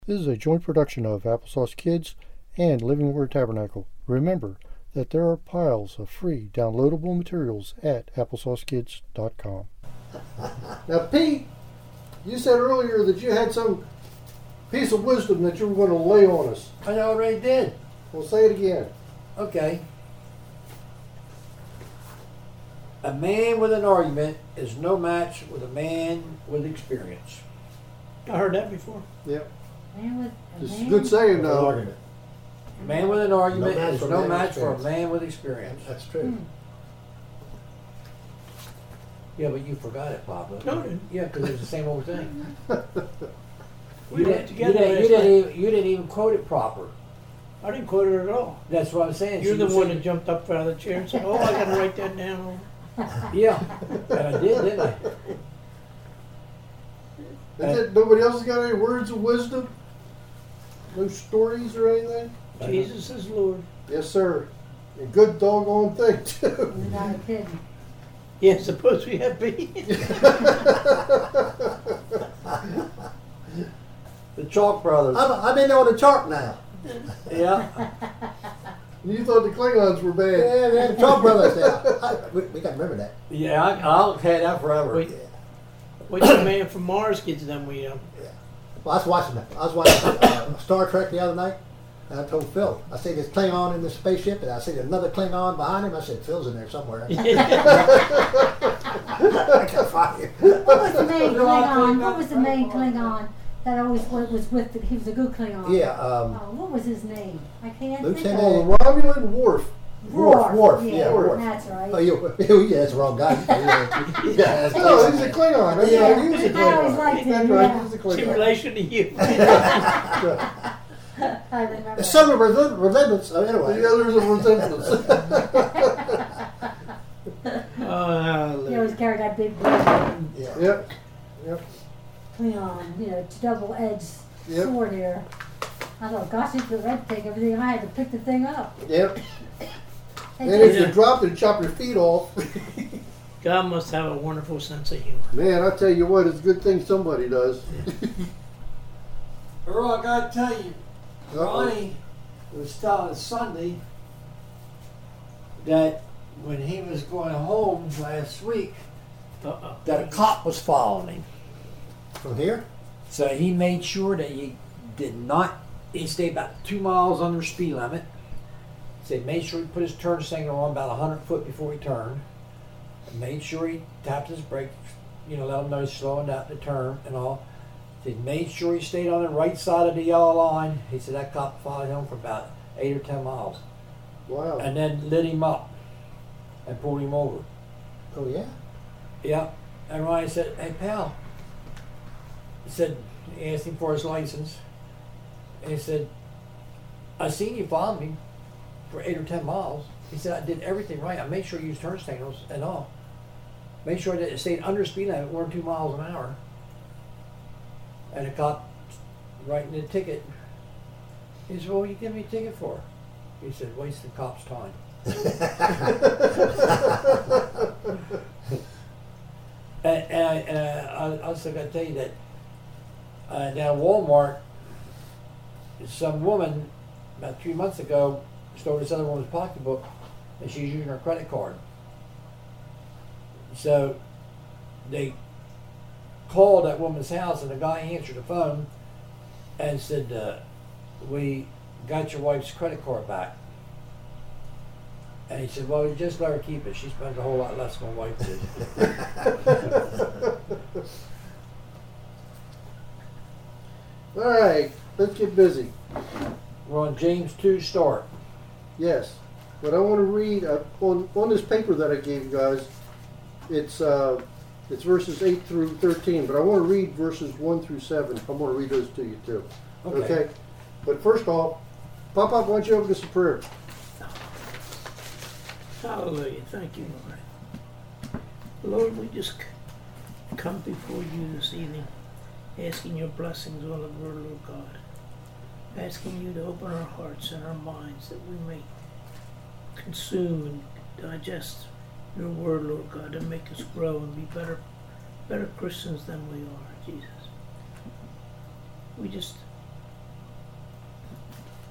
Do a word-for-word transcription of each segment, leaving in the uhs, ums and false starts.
This is a joint production of Applesauce Kids and Living Word Tabernacle. Remember that there are piles of free downloadable materials at applesauce kids dot com. Now, Pete, you said earlier that you had some piece of wisdom that you were going to lay on us. I already did. Well, say it again. Okay. A man with an argument is no match with a man with experience. I heard that before. Yep. Man with a It's a man? good saying, An though. argument. A man with an argument No match is for a no man with match for a experience. man with experience. That's true. Hmm. Yeah, but you forgot it, Papa. No, I didn't. Yeah, because it's the same old thing. We you, read it didn't, together you, didn't, you, last didn't night. even, you didn't even quote it proper. I didn't quote it at all. That's what I'm saying. You're So the you one said- that jumped up out of the chair and said, "Oh, I got to write that down." Yeah, and I did, didn't I? That's it. Nobody else has got any words of wisdom? No stories or anything? Jesus is Lord. Yes, sir. A good doggone thing, too. You're not kidding. Yeah, suppose we have be. The Chalk Brothers. I'm, I'm in on the chart now. Yeah. You thought the Klingons were bad. Yeah, yeah, the Trump brothers. Yeah. I, we, we got to remember that. Yeah, I, I'll have that forever. Wait. Yeah. Wait till the man from Mars gets done with you. Well, I was watching. I was watching uh, Star Trek the other night, and I told Phil, I see this Klingon in the spaceship, and I see another Klingon behind him. I said, Phil's in there somewhere. I can't find him. What was the main Klingon? What was the main Klingon that always was was with? The, he was a good Klingon. Yeah, um, Oh, what was his name? I can't Lieutenant- think Oh, of the Romulan Worf. Worf, Worf, Yeah, yeah, Worf. That's right. Oh, you, oh, yeah, that's the wrong guy. Yeah, that's No, he's a Klingon. I Yeah. yeah, he was a I always Klingon. liked him, That's yeah. right, he was a What's in Klingon. relation to you? I remember. It's some resem- resemblance. Oh, anyway. The others are resemblance. Oh, He always hallelujah. carried that big blade. Yeah. Yep. Yep. Klingon, you know, double-edged Yep. sword here. I thought, gosh, if the red take everything, I had to pick the thing up. Yep. And And if Yeah. you dropped it and chopped your feet off, God must have a wonderful sense of humor. man, I tell you what, it's a good thing somebody does. Earl, I gotta tell you, Uh-oh. Ronnie was telling us Sunday that when he was going home last week, Uh-oh. that a cop was following him. From here? So he made sure that he did not, he stayed about two miles under speed limit. So he made sure he put his turn signal on about one hundred foot before he turned. And made sure he tapped his brakes, you know, let him know he's slowing down the turn and all. So he made sure he stayed on the right side of the yellow line. He said that cop followed him for about eight or ten miles. Wow. And then lit him up and pulled him over. Oh, yeah. Yeah. And Ryan said, "Hey, pal." He said, he asked him for his license. And he said, "I seen you follow me for eight or ten miles." He said, "I did everything right. I made sure you used turn signals and all. Made sure that it stayed under speed limit, one or two miles an hour." And the cop writing the ticket. He said, "Well, what you give me a ticket for?" He said, "Wasting cops' time." And, and, I, and I, I also got to tell you that uh, down at Walmart, some woman about three months ago stole this other woman's pocketbook, and she's using her credit card. So they called that woman's house, and the guy answered the phone and said, uh, "We got your wife's credit card back." And he said, "Well, you just let her keep it. She spends a whole lot less than my wife did." All right, let's get busy. We're on James two start. Yes, but I want to read uh, on on this paper that I gave you guys. It's uh, it's verses eight through thirteen, but I want to read verses one through seven. I'm going to read those to you too. Okay. Okay. But first off, Pop Up, why don't you open us a prayer? Hallelujah. Thank you, Lord. Lord, we just c- come before you this evening, asking your blessings on the word, Lord God. Asking you to open our hearts and our minds that we may consume and digest your word, Lord God, and make us grow and be better better Christians than we are, Jesus. We just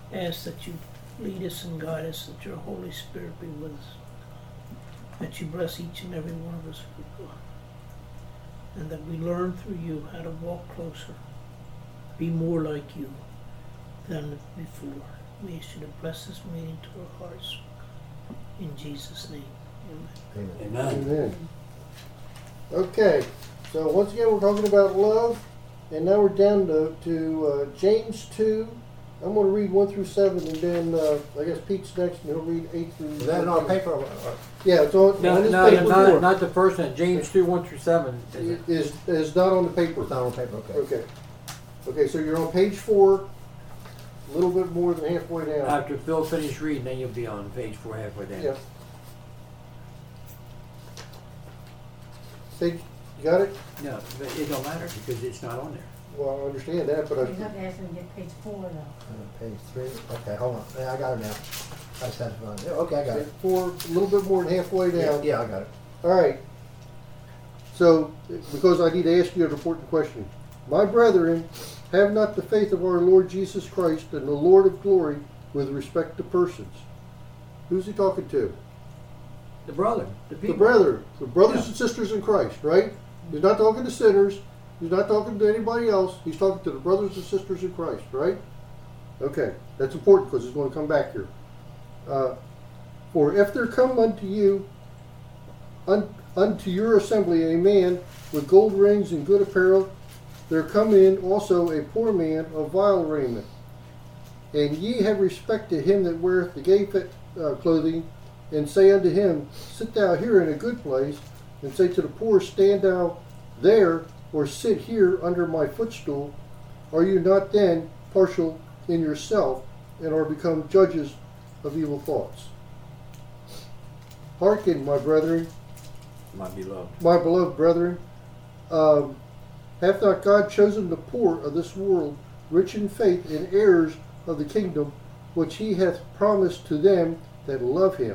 ask that you lead us and guide us, that your Holy Spirit be with us, that you bless each and every one of us, God, and that we learn through you how to walk closer, be more like you than before. We ask you to bless this meeting to our hearts. In Jesus' name, amen. Amen. Amen. Amen. Okay, so once again we're talking about love, and now we're down to, to uh, James two. I'm going to read one through seven, and then uh, I guess Pete's next, and he'll read eight through. Is that in our paper? Or, or, Yeah, it's on, No, on this no, paper. not, four. not the first one. James two, one through seven. Is it? is is not on the paper. it's not on paper. Okay. Okay. Okay, so you're on page four, a little bit more than halfway down. After Phil finished reading, then you'll be on page four halfway down. Yeah. Page, you got it? No, but it don't matter because it's not on there. Well, I understand that, but I, You have to ask them to get page four though. Uh, page three. Okay, hold on. Yeah, I got it now. I just had to find it. Yeah, okay, I got page it. four, a little bit more than halfway Yeah, down. yeah, I got it. All right. So, because I need to ask you an important question. My brethren, have not the faith of our Lord Jesus Christ and the Lord of glory with respect to persons. Who's he talking to? The brother, the people. The brethren, the brothers Yeah. and sisters in Christ, right? He's not talking to sinners. He's not talking to anybody else. He's talking to the brothers and sisters in Christ, right? Okay, that's important because it's going to come back here. Uh, For if there come unto you, un, unto your assembly, a man with gold rings and good apparel, there come in also a poor man of vile raiment. And ye have respect to him that weareth the gay fit, uh, clothing, and say unto him, Sit thou here in a good place, and say to the poor, Stand thou there, or sit here under my footstool. Are you not then partial in yourself, and are become judges of evil thoughts? Hearken, my brethren, My beloved. my beloved brethren, um, hath not God chosen the poor of this world, rich in faith, and heirs of the kingdom, which he hath promised to them that love him?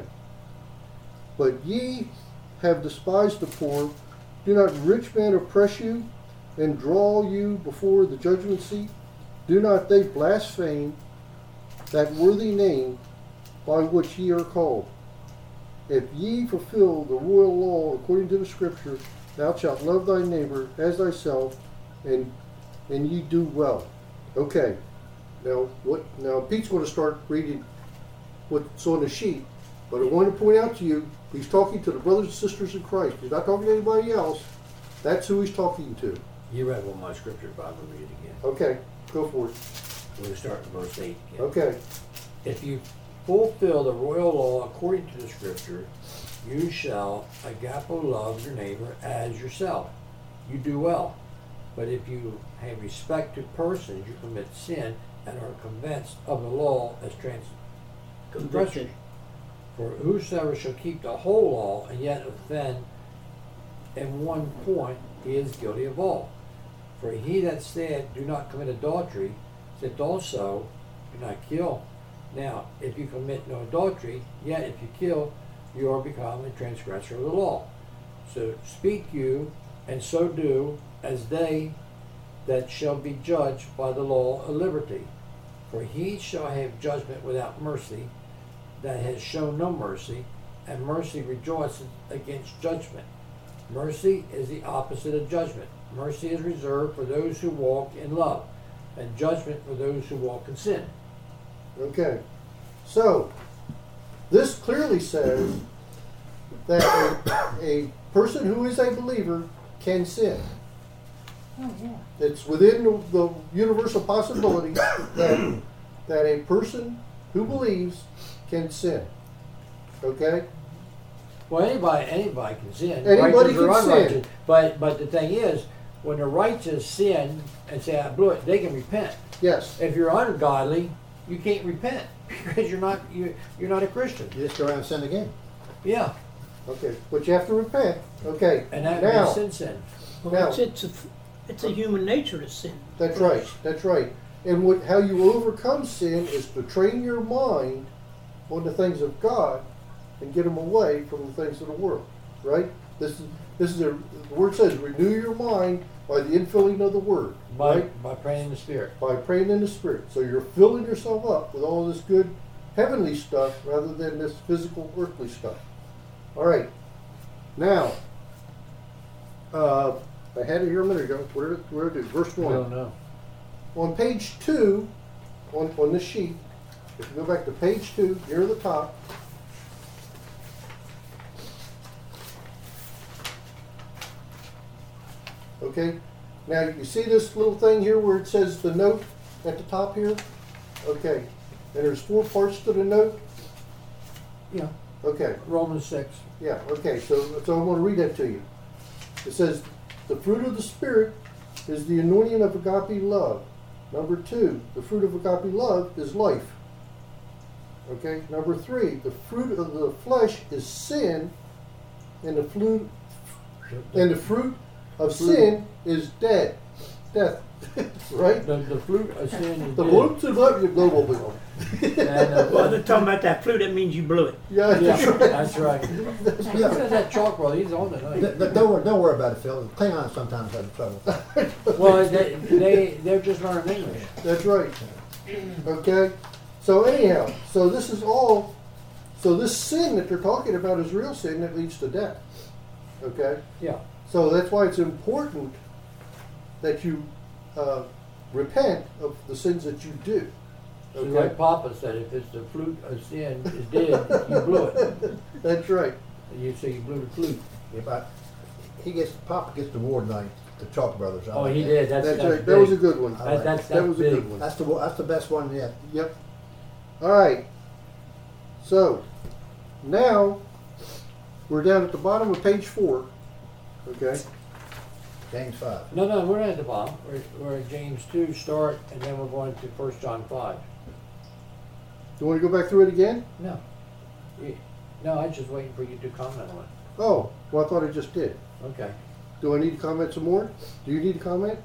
But ye have despised the poor. Do not rich men oppress you, and draw you before the judgment seat? Do not they blaspheme that worthy name by which ye are called? If ye fulfill the royal law according to the Scripture, thou shalt love thy neighbor as thyself, and and ye do well. Okay. Now what? Now Pete's going to start reading what's on the sheet, but I want to point out to you, he's talking to the brothers and sisters in Christ. He's not talking to anybody else. That's who he's talking to. You read one of my scriptures, but I'm going to read it again. Okay, go for it. We're going to start in verse eight again. Okay. If you fulfill the royal law according to the scripture, you shall agapo love your neighbor as yourself. You do well. But if you have respect to persons, you commit sin and are convinced of the law as transgressors. For whosoever shall keep the whole law and yet offend in one point, he is guilty of all. For he that said, Do not commit adultery, said also, Do not kill. Now, if you commit no adultery, yet if you kill, you are become a transgressor of the law. So speak you, and so do, as they that shall be judged by the law of liberty. For he shall have judgment without mercy, that has shown no mercy, and mercy rejoices against judgment. Mercy is the opposite of judgment. Mercy is reserved for those who walk in love, and judgment for those who walk in sin. Okay. So, this clearly says that a, a person who is a believer can sin. Oh, yeah. It's within the, the universal possibility that, that a person who believes can sin. Okay? Well, anybody anybody can sin. Anybody Righteous or can sin. unrighteous. But but the thing is, when the righteous sin and say I blew it, they can repent. Yes. If you're ungodly, you can't repent because you're not you you're not a Christian. You just go around and sin again. Yeah, Okay. But you have to repent. Okay. and that now, means sin sin. Well, Now- it's, it's, a, it's a human nature to sin. That's right. That's right. And what, how you overcome sin is to train your mind on the things of God and get them away from the things of the world. Right? This is this is a the word says renew your mind by the infilling of the word, By, right? by praying in the Spirit. By praying in the Spirit. So you're filling yourself up with all this good heavenly stuff rather than this physical earthly stuff. All right. Now, uh, I had it here a minute ago. Where did where did verse I one? don't know. On page two, on on this sheet, if you go back to page two, near the top. Okay, now you see this little thing here where it says the note at the top here? Okay, and there's four parts to the note? Yeah. Okay, Romans six. yeah, okay, so, so I'm going to read that to you. It says, the fruit of the Spirit is the anointing of agape love. Number two, the fruit of agape love is life. Okay, number three, the fruit of the flesh is sin, and the fruit and the fruit of sin is dead, death. Right? The, the fruit of sin is The dead. blue to the global bill. And, uh, Well, they're talking about that flute. That means you blew it. Yeah, yeah, that's right. that's right. Yeah. Look at that chalkboard. He's on tonight. D- d- Don't worry, don't worry about it, Phil. The Klingons sometimes have trouble. Well, they, they, they're just learning English. That's right. Okay? So anyhow, so this is all, so this sin that they're talking about is real sin that leads to death. Okay? Yeah. So that's why it's important that you uh, repent of the sins that you do. So Okay? like Papa said, if it's the fruit of sin is dead, you blew it. That's right. And you say you blew the flute. Yeah, but he gets, Papa gets the award night, the Chalk Brothers. I Oh, like he that. did. That's, That's, that's right. That was a big. good one. I That, like that's, That that's was a big. good one. That's the that's the best one yet. Yep. All right. So now we're down at the bottom of page four. Okay. James five. No, no, we're not at the bottom. We're, we're at James two start, and then we're going to First John five. You want to go back through it again? No. You- No, I'm just waiting for you to comment on it. Oh, well, I thought I just did. Okay. Do I need to comment some more? Do you need to comment?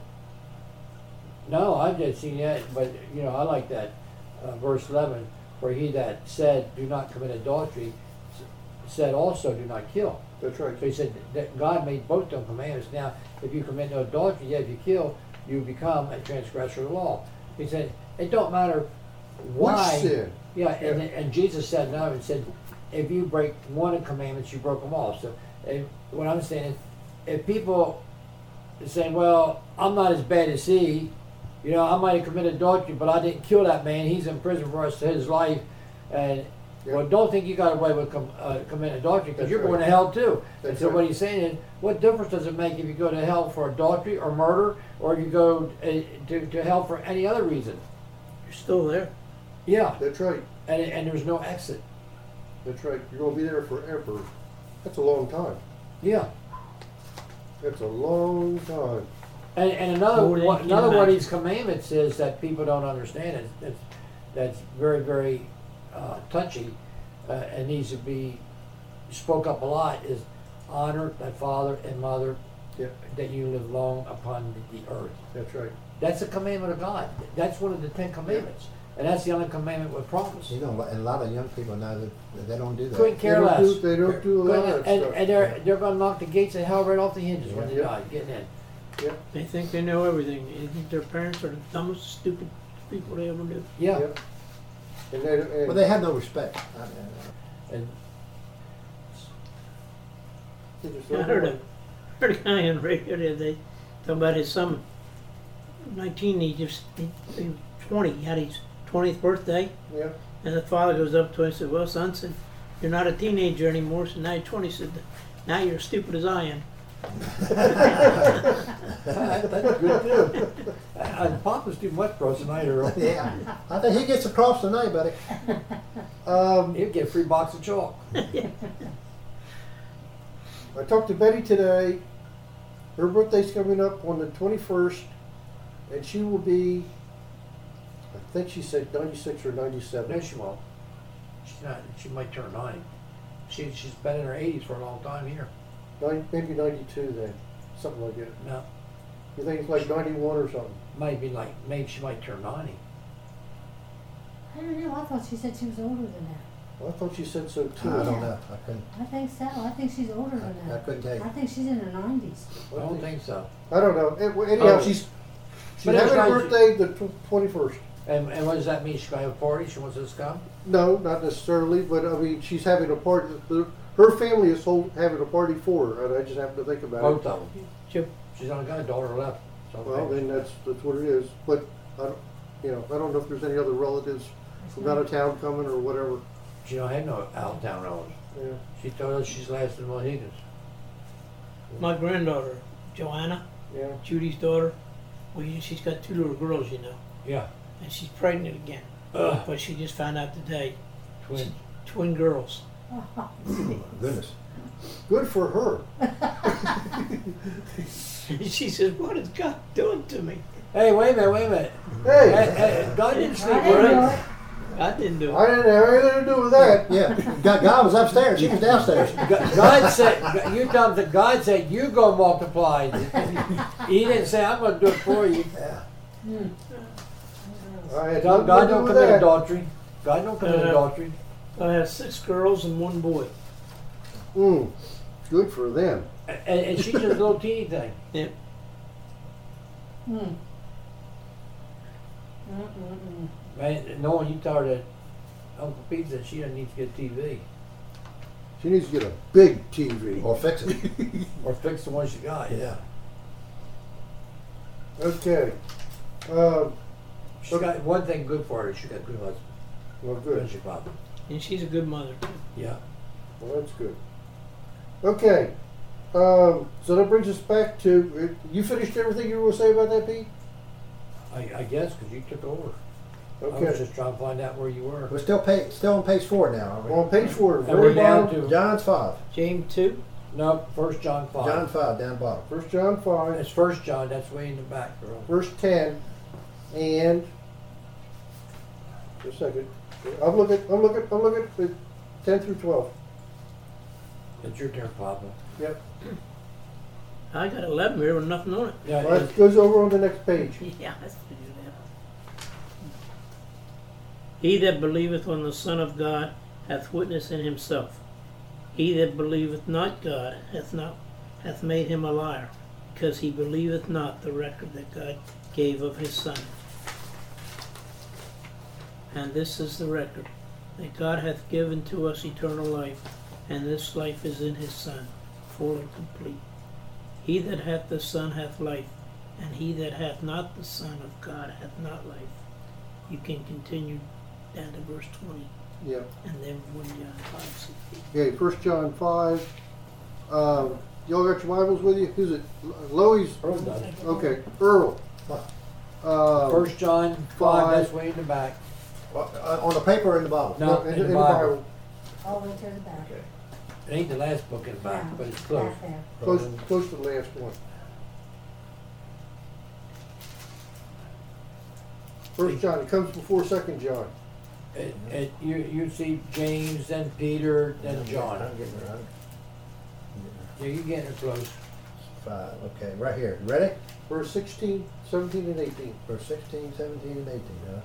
No, I've just seen that, but, you know, I like that uh, verse eleven, where he that said, do not commit adultery, s- said also, do not kill. That's right. So he said that God made both those commandments. Now, if you commit no adultery, yeah, if you kill, you become a transgressor of the law. He said, it don't matter why. Which sin? Yeah, and, Yeah. and Jesus said no, and said, if you break one of the commandments, you broke them all. So if, what I'm saying is, if people are saying, well, I'm not as bad as he, you know, I might have committed adultery, but I didn't kill that man. He's in prison for the rest of his life. And, Yeah. well, don't think you got away with com- uh, committing adultery, because That's you're right. going to hell too. and That's so right. what he's saying is, what difference does it make if you go to hell for adultery or murder, or you go uh, to, to hell for any other reason? You're still there. Yeah, That's right. and, and there's no exit. That's right. You're going to be there forever. That's a long time. Yeah. That's a long time. And, and another More than one, you can another one of imagine. these commandments is that people don't understand it. That's, that's very, very uh, touchy uh, and needs to be spoke up a lot is honor thy father and mother, Yeah. that you live long upon the, the earth. That's right. That's a commandment of God. That's one of the Ten Commandments. And that's the only commandment with promise. You know, and a lot of young people now that that they don't do that. Couldn't They care don't less. do, they don't do a lot of Couldn't- that and, stuff. and they're, they're going to knock the gates of hell right off the hinges when they Yeah. die, getting in. Yeah. They think they know everything. They think their parents are the dumbest, stupid people they ever knew. Yeah. Yeah. And they, and Well, they have no respect. I mean, And they just I don't heard know. a, heard a guy on the radio the other day talking about his son. nineteen, he just, he, he was twenty, he had his twentieth birthday. Yeah. And the father goes up to him and said, well, son, said, you're not a teenager anymore, so now you're twenty. He said, now you're as stupid as I am. That- that's good too. And Papa's too much for us tonight, Earl. yeah. I think he gets across tonight, buddy. Um, He'll get a free box of chalk. I talked to Betty today. Her birthday's coming up on the twenty-first, and she will be, I think she said ninety-six or ninety-seven. No, she won't. She's not. She might turn ninety. She she's been in her eighties for a long time here. Nine, maybe ninety-two then, something like that. No, You think it's like ninety-one or something? might be like maybe she might turn ninety. I don't know. I thought she said she was older than that. I thought you said so too. I don't know. I couldn't. I think so. I think she's older than I, I that. couldn't tell you. I think she's in her nineties. I don't think so. I don't know. It- Anyhow, Oh. she's she's But it's having her like- birthday the twenty-first. And, and what does that mean? She's going to have a party? She wants us to come? No, not necessarily, but I mean, she's having a party. Her family is hold, having a party for her, and I just happened to think about Both it. of them. Sure. She's only got a daughter left. So Well, then that's that's what it is. But I don't, you know, I don't know if there's any other relatives from out of town coming or whatever. she don't have no out-of-town relatives. Yeah. She told us she's last in Mohegans. My granddaughter, Joanna, Yeah. Judy's daughter, well, you- she's got two little girls, you know, Yeah. and she's pregnant again. Ugh. But she just found out today, Twin. twin girls. Goodness. Good for her. She says, "What is God doing to me?" Hey, wait a minute, wait a minute. Hey, Hey, hey, God didn't sleep I with didn't do her. it. I didn't do I it. didn't have anything to do with that. Yeah. God, God was upstairs. She was downstairs. God God said, you tell him that God said, you go multiply. He didn't say, I'm going to do it for you. Yeah. I had God, nothing God to do don't with commit that. adultery. God don't commit Uh, adultery. I have six girls and one boy. Mm, good for them. And, and she's just a little teeny thing. Yeah. Hmm. Mm-mm-mm. Man, knowing you tell her that Uncle Pete said she doesn't need to get T V. She needs to get a big T V. Or fix it. Or fix the one she got. Yeah. Okay. Um, She's got one thing good for her. She got a good husband. well, Good good. as your father. And she's a good mother. Yeah. Well, that's good. Okay. Um, so that brings us back to, uh, you finished everything you were going to say about that, Pete? I, I guess because you took over. I was Okay. just trying to find out where you were. We're still pay, still on page four now, aren't we? On page four, And very we're down bottom, to John's five. James two. no First John five. John five down bottom. First John five, It's First John. That's way in the back, girl. verse ten, and just a second. I'm looking. I'm looking. I'm looking at ten through twelve. It's your turn, Papa. Yep. I got eleven here with nothing on it. Yeah. Well, it's- it goes over on the next page. Yeah, let's do that. He that believeth on the Son of God hath witness in himself. He that believeth not God hath not hath made him a liar, because he believeth not the record that God gave of his Son. And this is the record, that God hath given to us eternal life, and this life is in his Son, full and complete. He that hath the Son hath life, and he that hath not the Son of God hath not life. You can continue down to verse twenty, Yep. and then one John five sixteen. Okay. First John five. Um, y'all got your Bibles with you? Who's it? Lois. Earl does. Okay. Earl. Uh, First John five. five. That's way in the back. Uh, on the paper or in the Bible? No, in the Bible. All the way to the back. Okay. It ain't the last book in the back, Yeah, but it's close. back there. Close, close to the last one. First John. It comes before Second John. It, it, you you see James, then Peter, then John. I'm getting around. Yeah, you're getting it close. Five. Okay, right here. Ready? Verse sixteen, seventeen, and eighteen. Verse sixteen, seventeen, and eighteen, huh?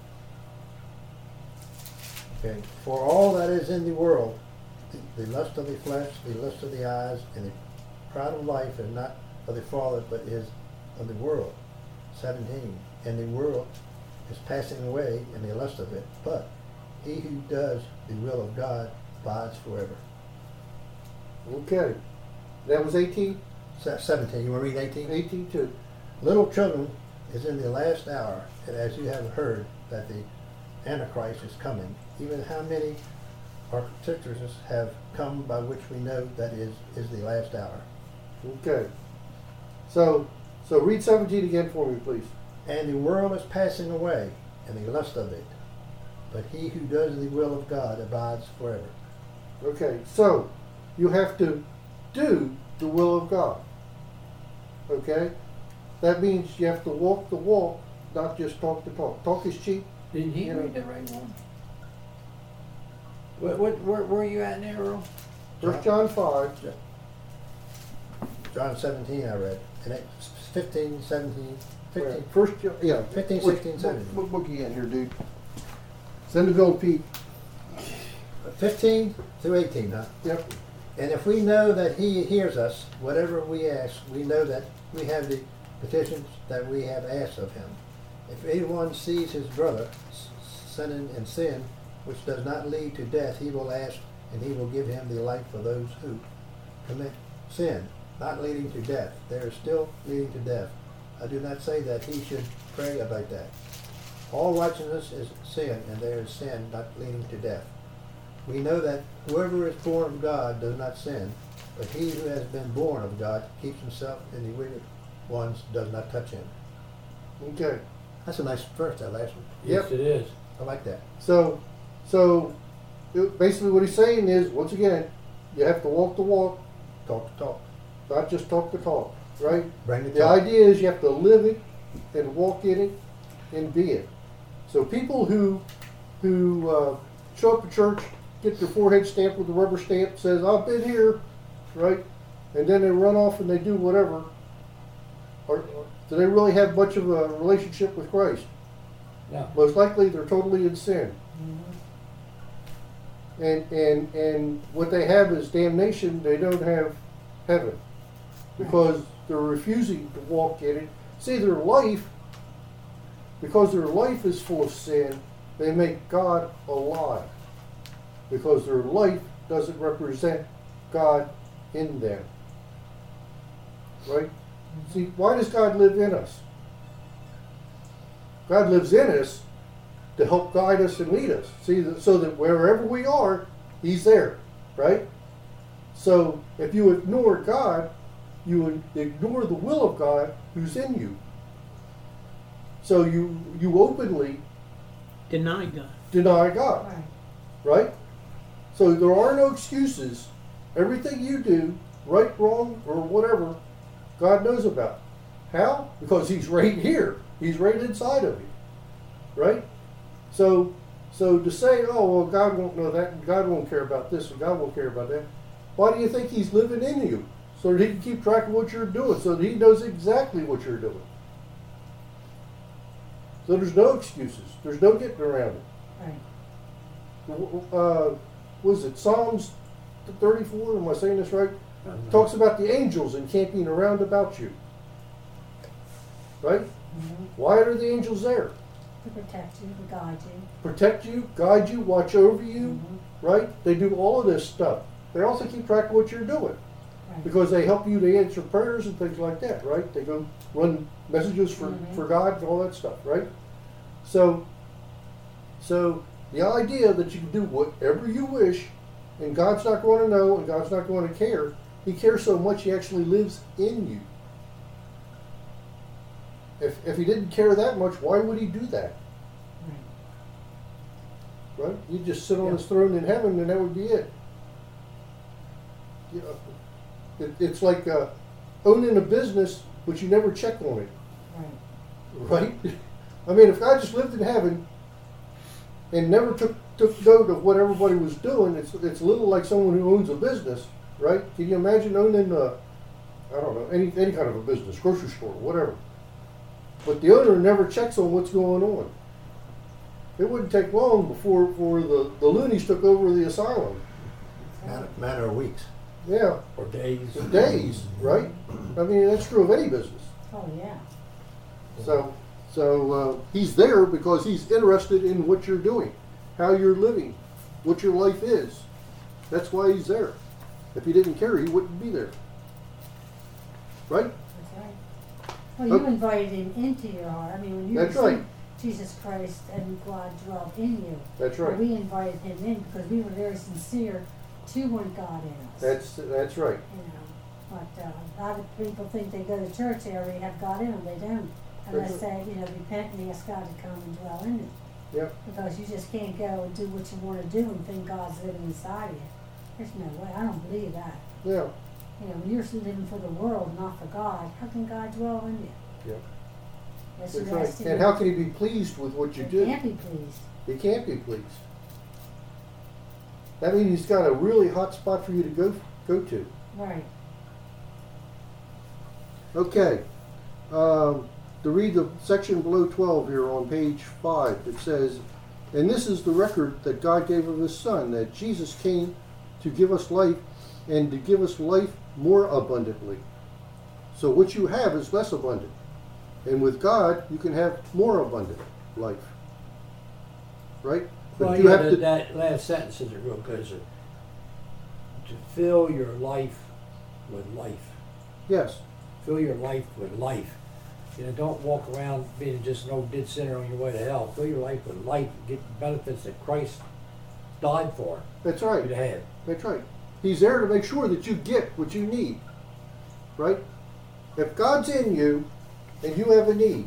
Okay. For all that is in the world, the, the lust of the flesh, the lust of the eyes, and the pride of life is not of the Father, but is of the world. seventeen. And the world is passing away, and the lust of it, but he who does the will of God abides forever. Okay. That was eighteen. Se- seventeen. You want to read eighteen? eighteen too. Little children is in the last hour, and as you have heard that the Antichrist is coming, even how many architectures have come by which we know that is is the last hour. Okay. So, so read seventeen again for me, please. And the world is passing away, and the lust of it, but he who does the will of God abides forever. Okay. So, you have to do the will of God. Okay. That means you have to walk the walk, not just talk the talk. Talk is cheap. Didn't he You know. read the right one? What, what, where, where are you at now, Earl? First John five. John seventeen I read, and it, fifteen, seventeen, fifteen. First, John- yeah. fifteen, What- sixteen, what- seventeen. What book you in here, dude? Send the bill, Pete. fifteen through eighteen, huh? Yep. And if we know that he hears us, whatever we ask, we know that we have the petitions that we have asked of him. If anyone sees his brother s- sinning in sin, which does not lead to death, he will ask, and he will give him the life for those who commit sin, not leading to death. There is still leading to death. I do not say that he should pray about that. All righteousness is sin, and there is sin not leading to death. We know that whoever is born of God does not sin, but he who has been born of God keeps himself, and the wicked ones does not touch him. Okay. That's a nice verse, that last one. Yes, Yep. it is. I like that. So, so it- basically what he's saying is, once again, you have to walk the walk, Talk the talk. not just talk the talk, right? Bring the The talk. idea is you have to live it and walk in it and be it. So people who who uh, show up to church, get their forehead stamped with a rubber stamp, says, I've been here, right? And then they run off and they do whatever. Or, or do they really have much of a relationship with Christ? No. Most likely they're totally in sin. And, and, and what they have is damnation. They don't have heaven because they're refusing to walk in it. See, their life, because their life is full of sin, they make God a lie because their life doesn't represent God in them. Right? See, why does God live in us? God lives in us to help guide us and lead us. See, so that wherever we are, He's there, right? So if you ignore God, you would ignore the will of God who's in you. So you you openly Deny God. deny God, Right. right? So there are no excuses. Everything you do, right, wrong, or whatever, God knows about. How? Because He's right here. He's right inside of you, right? So, so to say, oh, well, God won't know that, and God won't care about this, and God won't care about that. Why do you think He's living in you? So that He can keep track of what you're doing, so that He knows exactly what you're doing. So there's no excuses. There's no getting around it. Right. Uh, was it Psalms thirty-four? Am I saying this right? Talks about the angels encamping around about you. Right? Mm-hmm. Why are the angels there? To protect you, to guide you. Protect you, guide you, watch over you, Mhm. right? They do all of this stuff. They also keep track of what you're doing Right. because they help you to answer prayers and things like that, right? They go run messages for, Mhm. for God and all that stuff, right? So, so the idea that you can do whatever you wish and God's not going to know and God's not going to care, He cares so much He actually lives in you. If, if He didn't care that much, why would He do that? Right. Right? You just sit on Yeah. His throne in heaven, and that would be it. You know, it it's like uh, owning a business, but you never check on it, Right. right? I mean, if God just lived in heaven and never took took note of what everybody was doing, it's it's a little like someone who owns a business, right? Can you imagine owning uh, I don't know any any kind of a business, grocery store, whatever? But the owner never checks on what's going on. It wouldn't take long before, before the, the loonies took over the asylum. Matter, matter of weeks. Yeah, Or days. days, right? I mean, that's true of any business. Oh, yeah. So, so uh, he's there because he's interested in what you're doing, how you're living, what your life is. That's why he's there. If he didn't care, he wouldn't be there. Right? That's right. Well, you Okay. invited him into your heart. I mean, when you That's received right. Jesus Christ and God dwelt in you. That's Well, right. we invited him in because we were very sincere to want God in us. That's that's right. You know, but uh, a lot of people think they go to church, they already have God in them. They don't, unless That's they, you know, repent and ask God to come and dwell in them. Yep. Because you just can't go and do what you want to do and think God's living inside of you. There's no way. I don't believe that. Yeah. You know, when you're living for the world, not for God, how can God dwell in you? Yep. Unless That's you right. ask him. And how can he be pleased with what you He do? can't be pleased. He can't be pleased. That means he's got a really hot spot for you to go go to. Right. Okay. Um, to read the section below twelve here on page five, it says, And this is the record that God gave of his Son, that Jesus came to give us life and to give us life more abundantly. So what you have is less abundant. And with God, you can have more abundant life. Right? But Well, you yeah, have that, to, that last sentence is real good. So, to fill your life with life. yes, Fill your life with life. You know, don't walk around being just an old dead sinner on your way to hell. Fill your life with life. Get the benefits that Christ died for that's you right. to have. That's right. He's there to make sure that you get what you need. Right? If God's in you and you have a need,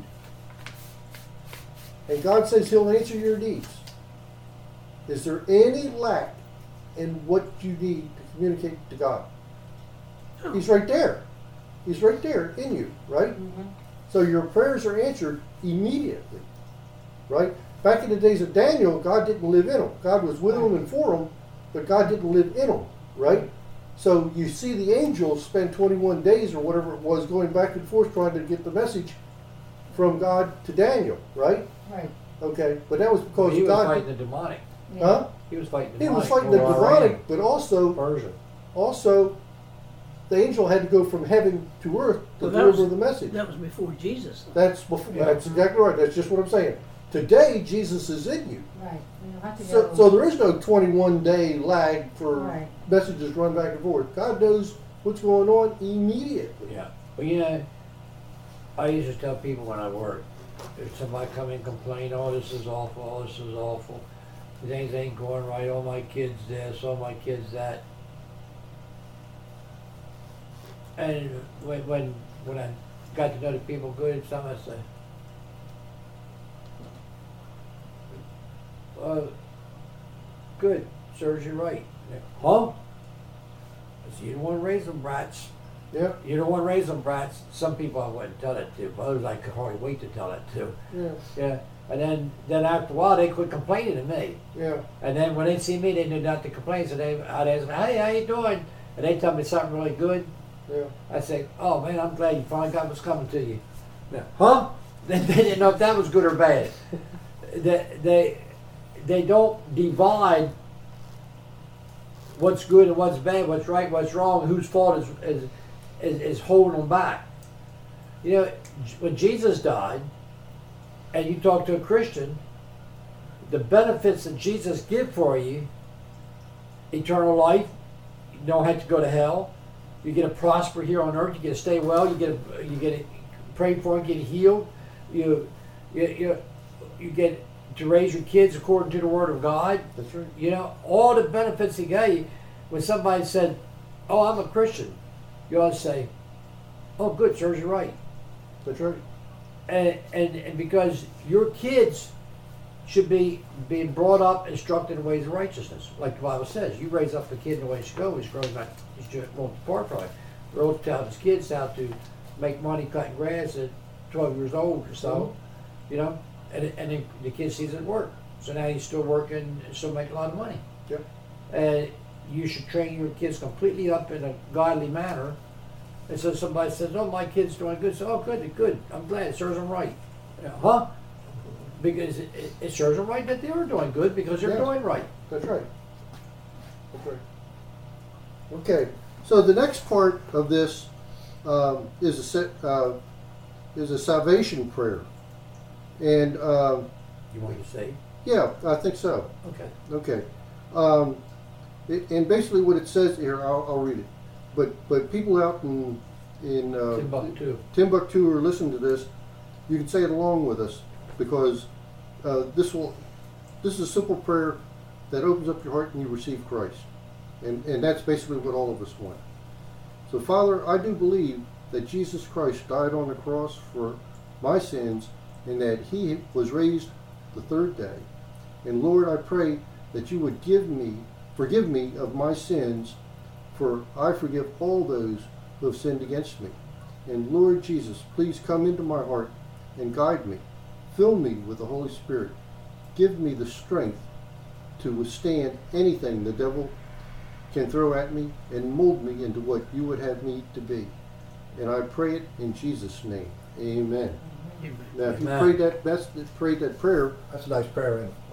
and God says he'll answer your needs, is there any lack in what you need to communicate to God? He's right there. He's right there in you, right? Mm-hmm. So your prayers are answered immediately, right? Back in the days of Daniel, God didn't live in him. God was with him and for him, but God didn't live in him, right? So you see the angels spend twenty-one days or whatever it was going back and forth trying to get the message from God to Daniel, right? Right. Okay, but that was because he was God. fighting the demonic. Yeah. Huh? He was fighting the He demonic. was fighting the for demonic, but also, Persia. also, the angel had to go from heaven to earth to Well, that deliver was- the message. That was before Jesus. though. That's before, Yeah. that's exactly right. That's just what I'm saying. Today, Jesus is in you. Right. You don't have to So, go. so there is no twenty-one day lag for Right. messages run back and forth. God knows what's going on immediately. Yeah. Well, you know, I used to tell people when I worked, if somebody come in and complain, oh, this is awful, oh, this is awful, things ain't going right, oh, my kid's this, oh, my kid's that. And when, when, when I got to know the people good and something, I say, uh, good, serves you right. And they, huh? I said, you don't want to raise them brats. Yeah, You don't want to raise them brats. Some people I wouldn't tell that to, but others I could hardly wait to tell that to. yeah, Yeah. And then, then after a while, they quit complaining to me. yeah, And then when they see me, they knew not to complain. So they, I'd ask them, hey, how you doing? And they tell me something really good. yeah. I say, oh man, I'm glad you finally got what's coming to you. Now, huh? They, they didn't know if that was good or bad. they, they, they don't divide what's good and what's bad, what's right, what's wrong, whose fault is, is, is, is holding them back. You know, when Jesus died, and you talk to a Christian, the benefits that Jesus give for you, eternal life, you don't have to go to hell, you get to prosper here on earth, you get to stay well, you get to, you get to pray for and get healed, you, you, you, you get to raise your kids according to the Word of God. That's right. You know, all the benefits he gave. When somebody said, oh, I'm a Christian, you ought to say, oh, good, serves you right. That's right. And, and, and because your kids should be being brought up, instructed in ways of righteousness. Like the Bible says, you raise up a kid in the way he should go, he's grown not, he should, won't depart from it. We're telling his kids how to make money cutting grass at twelve years old or so, you know, and, and then the kid sees it work. So now he's still working and still making a lot of money. Yep. And you should train your kids completely up in a godly manner. And so somebody says, oh, my kid's doing good. So, oh, good, good. I'm glad. It serves them right. You know, huh? Because it, it, it serves them right that they are doing good because they're Yes. doing right. That's right. That's right. Okay, so the next part of this um, is a sa- uh, is a salvation prayer, and um, You want to say? yeah, I think so. Okay. Okay, um, it, and basically what it says here, I'll, I'll read it. But but people out in in uh, Timbuktu. Timbuktu who are listening to this, you can say it along with us because uh, this will this is a simple prayer that opens up your heart and you receive Christ, and and that's basically what all of us want. So Father, I do believe that Jesus Christ died on the cross for my sins, and that He was raised the third day. And Lord, I pray that you would give me forgive me of my sins, for I forgive all those who have sinned against me. And Lord Jesus, please come into my heart and guide me. Fill me with the Holy Spirit. Give me the strength to withstand anything the devil can throw at me and mold me into what you would have me to be. And I pray it in Jesus' name. Amen. Amen. Now, if you Amen. prayed that, best, prayed that prayer, That's a nice prayer, and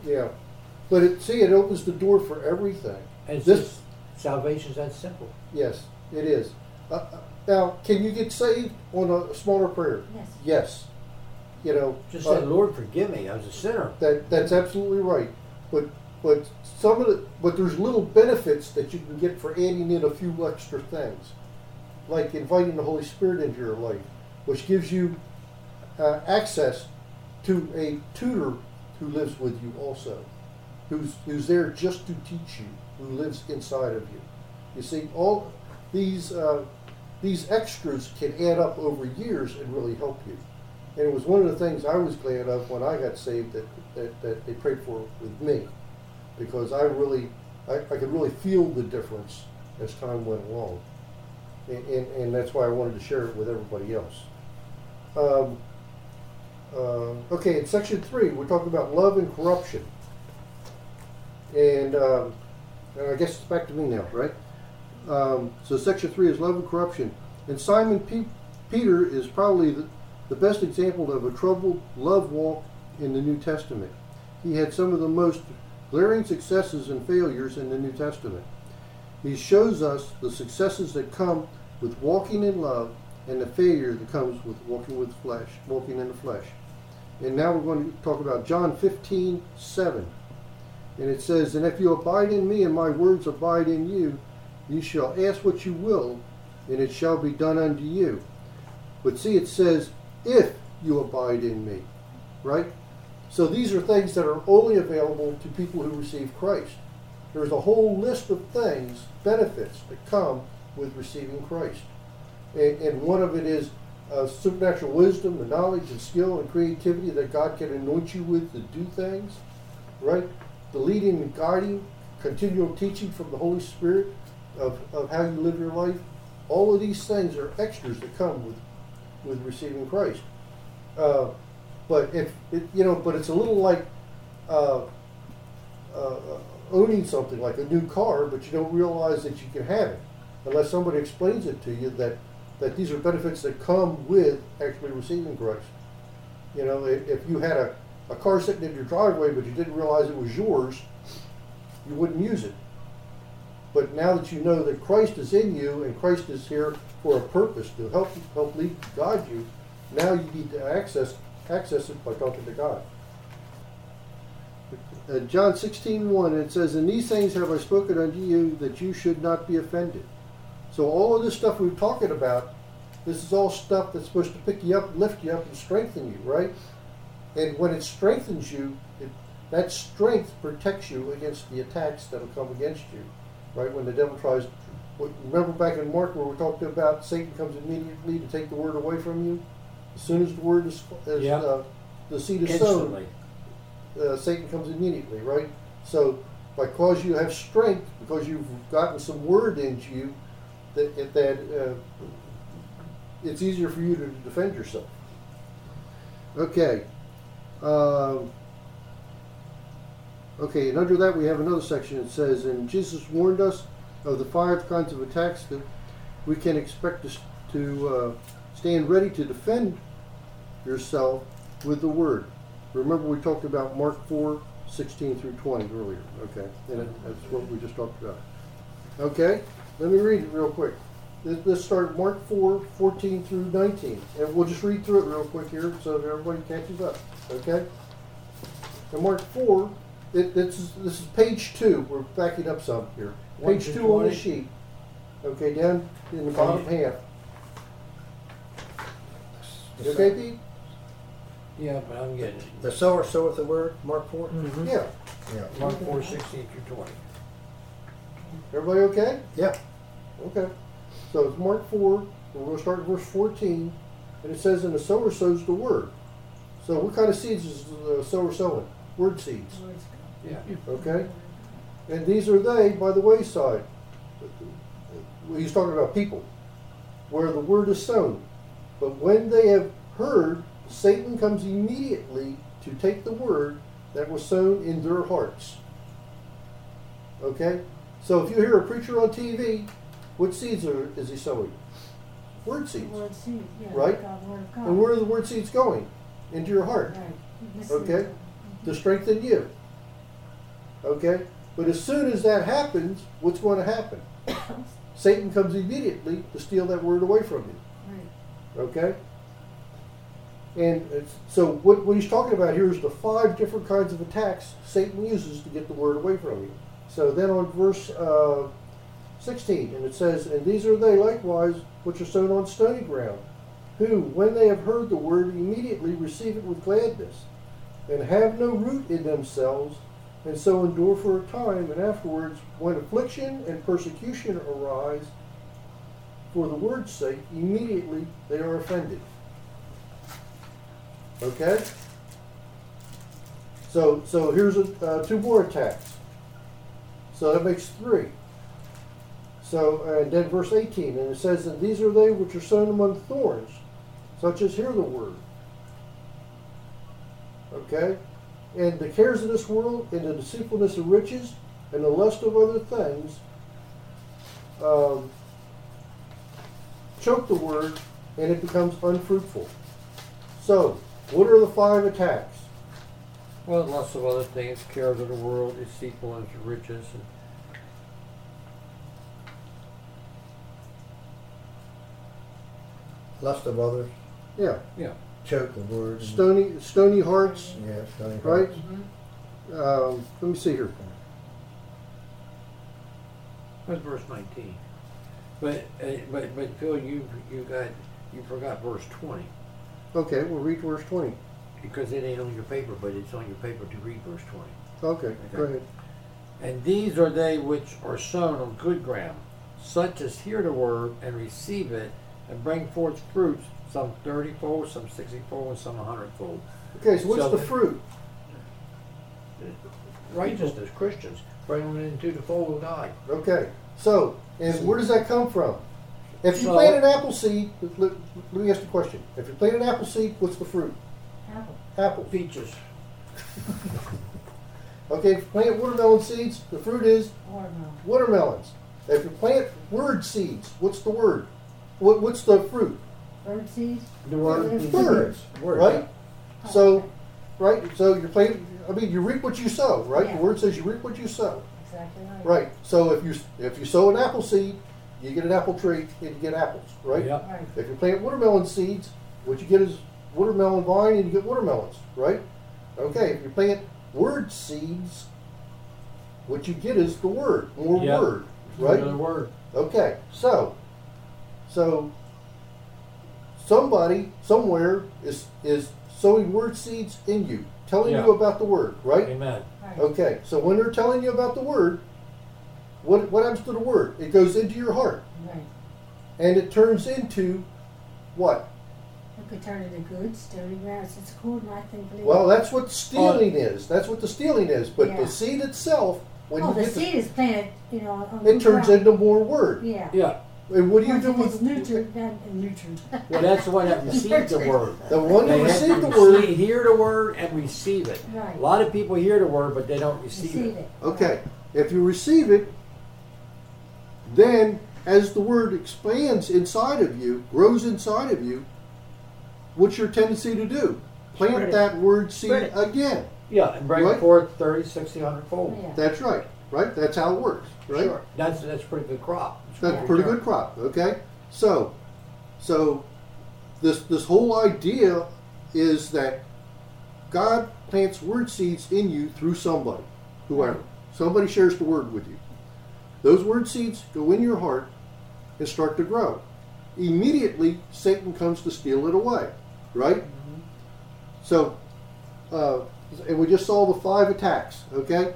Yeah. But it, see, it opens the door for everything. And it's This- just, salvation's that simple. Yes, it is. Uh, uh, now, can you get saved on a smaller prayer? Yes. Yes. You know, Just uh, say, Lord, forgive me, I was a sinner. that that's absolutely right. But but some of the but there's little benefits that you can get for adding in a few extra things, like inviting the Holy Spirit into your life, which gives you uh, access to a tutor who lives with you also, who's who's there just to teach you, who lives inside of you. You see, all these uh, these extras can add up over years and really help you. And it was one of the things I was glad of when I got saved that, that, that they prayed for with me, because I really, I, I could really feel the difference as time went along. And, and, and that's why I wanted to share it with everybody else. Um, uh, okay, in section three, we're talking about love and corruption. And, um, and I guess it's back to me now, right? Um, so section three is love and corruption. And Simon P- Peter is probably the, the best example of a troubled love walk in the New Testament. He had some of the most glaring successes and failures in the New Testament. He shows us the successes that come with walking in love and the failure that comes with walking with flesh, walking in the flesh. And now we're going to talk about John fifteen seven. And it says, "And if you abide in me and my words abide in you, you shall ask what you will, and it shall be done unto you." But see, it says, "if you abide in me," right? So these are things that are only available to people who receive Christ. There's a whole list of things, benefits that come with receiving Christ. And, and one of it is uh, supernatural wisdom, the knowledge and skill and creativity that God can anoint you with to do things, right? The leading and guiding, continual teaching from the Holy Spirit of, of how you live your life. All of these things are extras that come with, with receiving Christ. Uh, but if it, you know, but it's a little like uh, uh, owning something like a new car, but you don't realize that you can have it unless somebody explains it to you that, that these are benefits that come with actually receiving Christ. You know, if, if you had a, a car sitting in your driveway but you didn't realize it was yours, you wouldn't use it. But now that you know that Christ is in you and Christ is here for a purpose to help help lead, guide you, now you need to access access it by talking to God. Uh, John sixteen one, it says, "And these things have I spoken unto you, that you should not be offended." So all of this stuff we're talking about, this is all stuff that's supposed to pick you up, lift you up, and strengthen you, right? And when it strengthens you, it, that strength protects you against the attacks that will come against you, right? When the devil tries, remember back in Mark where we talked about Satan comes immediately to take the word away from you? As soon as the word is, is Yeah. uh, the seed is sown, Instantly. uh, Satan comes immediately, right? So because you have strength, because you've gotten some word into you, that, that uh, it's easier for you to defend yourself. Okay. Um, okay, and under that we have another section that says, "And Jesus warned us of the five kinds of attacks that we can expect to, to uh, stand ready to defend yourself with the word." Remember we talked about Mark four, sixteen through twenty earlier. Okay, and that's what we just talked about. Okay, let me read it real quick. Let's start Mark four, fourteen through nineteen. And we'll just read through it real quick here so that everybody catches up. Okay? In Mark four, it, this, is, this is page two. We're backing up some here. One Page to two on the twenty. sheet. Okay, down in the bottom half. You okay, Pete? Yeah, but I'm getting it. The sower soweth the word, Mark four? Mm-hmm. Yeah. Yeah. Mark four, sixteen through twenty. Everybody okay? Yeah. Okay. So it's Mark four, we're going to start at verse fourteen, and it says, "And the sower sows the word." So what kind of seeds is the sower sowing? Word seeds. Yeah. Okay? And these are they by the wayside. He's talking about people, where the word is sown. But when they have heard, Satan comes immediately to take the word that was sown in their hearts. Okay? So if you hear a preacher on T V, what seeds are, is he sowing? Word seeds. Word seed, yeah. Right? God, word of God. And where are the word seeds going? Into your heart. Right. This Okay? is- To strengthen you. Okay? But as soon as that happens, what's going to happen? Satan comes immediately to steal that word away from you. Right. Okay? And it's, so what, what he's talking about here is the five different kinds of attacks Satan uses to get the word away from you. So then on verse uh, sixteen, and it says, "And these are they likewise which are sown on stony ground, who, when they have heard the word, immediately receive it with gladness, and have no root in themselves, and so endure for a time, and afterwards, when affliction and persecution arise for the word's sake, immediately they are offended." Okay? So, so here's a, uh, two more attacks. So that makes three. So, and then verse eighteen, and it says, "And these are they which are sown among thorns, such as hear the word." Okay? "And the cares of this world, and the deceitfulness of riches, and the lust of other things, um, choke the word, and it becomes unfruitful." So, what are the five attacks? Well, lots of other things, cares of the world, deceitfulness of riches. And Lust of others, Yeah. yeah. choke the word. and- Stony, stony hearts, Yeah, stony right? hearts. Um, let me see here. That's verse nineteen. But, uh, but, but Phil, you, you got, you forgot verse twenty. Okay, we'll read verse twenty. Because it ain't on your paper, but it's on your paper to read verse twenty. Okay, go ahead. "And these are they which are sown on good ground, such as hear the word and receive it, and bring forth fruits, some thirty-fold, some sixty-fold, and some a hundredfold." Okay, so what's So the the- fruit? Righteousness, Christians, bring them into the fold of God. Okay, so, and where does that come from? If you So- plant an apple seed, let, let me ask you a question. If you plant an apple seed, what's the fruit? Apple. Apple. Peaches. Okay, if you plant watermelon seeds, the fruit is Watermelon. watermelons. If you plant word seeds, what's the word? What, what's the fruit? Bird seeds. The word. Birds, Word. right? Oh, So, okay. right, so you're planting, I mean, you reap what you sow, right? Yeah. The word says you reap what you sow. Exactly right. Right, so if you, if you sow an apple seed, you get an apple tree and you get apples, right? Yep. Right. If you plant watermelon seeds, what you get is watermelon vine and you get watermelons, right? Okay, if you plant word seeds, what you get is the word, more Yep. word, right? Another word. Okay, so, so somebody somewhere is is sowing word seeds in you, telling Yeah. you about the word, right? Amen. Right. Okay, so when they're telling you about the word, what what happens to the word? It goes into your heart, Right. and it turns into what? It could turn into good, stony ground. It's according, I think. believe- Well, that's what stealing is. That's what the stealing is. But Yeah. the seed itself, when oh, you the get seed is planted, you know, on the, the it turns ground. into more word. Yeah. Yeah. And what do you Once do it with gets nutrient, and nutrient. Well, that's the one that received the word. the one They who have to received the receive- word? hear the word and receive it. Right. A lot of people hear the word, but they don't receive, Receive it. it. Okay, if you receive it, then as the word expands inside of you, grows inside of you, what's your tendency to do? Plant Spread it. that word seed Spread it. again. Yeah, and bring Right. forth thirty, sixty, one hundred fold. Yeah. That's right, right? That's how it works, right? Sure. That's that's a pretty good crop. It's That's good pretty return. good crop, okay? So, so this this whole idea is that God plants word seeds in you through somebody, whoever. Somebody shares the word with you. Those word seeds go in your heart and start to grow. Immediately, Satan comes to steal it away, right? So, uh, and we just saw the five attacks, okay?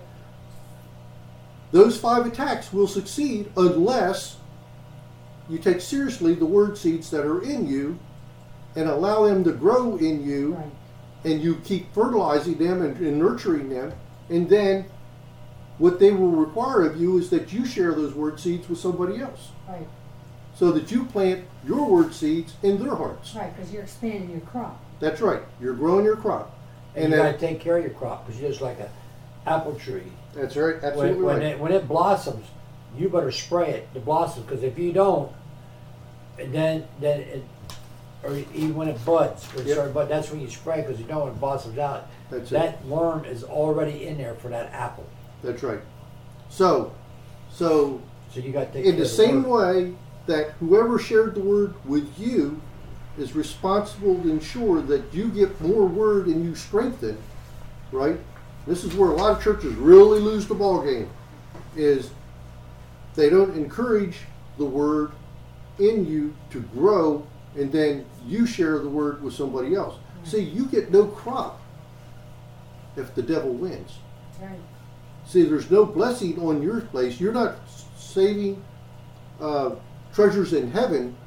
Those five attacks will succeed unless you take seriously the word seeds that are in you and allow them to grow in you, Right. and you keep fertilizing them and, and nurturing them, and then what they will require of you is that you share those word seeds with somebody else, Right. so that you plant your word seeds in their hearts. Right. Because you're expanding your crop. That's right. You're growing your crop, And, and you got that, to take care of your crop because you're just like an apple tree. that's right. Absolutely When, when, right. it, when it blossoms, you better spray it to blossom because if you don't, then then it, or even when it buds, or Yep. sorry, but that's when you spray because you don't when it blossoms out. That's it. that worm is already in there for that apple. That's right. So, so So you got to take in care the of same word. way that whoever shared the word with you is responsible to ensure that you get more word and you strengthen, right? This is where a lot of churches really lose the ball game, is they don't encourage the word in you to grow, and then you share the word with somebody else. Mm-hmm. See, you get no crop if the devil wins. That's right. See, there's no blessing on your place. You're not saving uh, treasures in heaven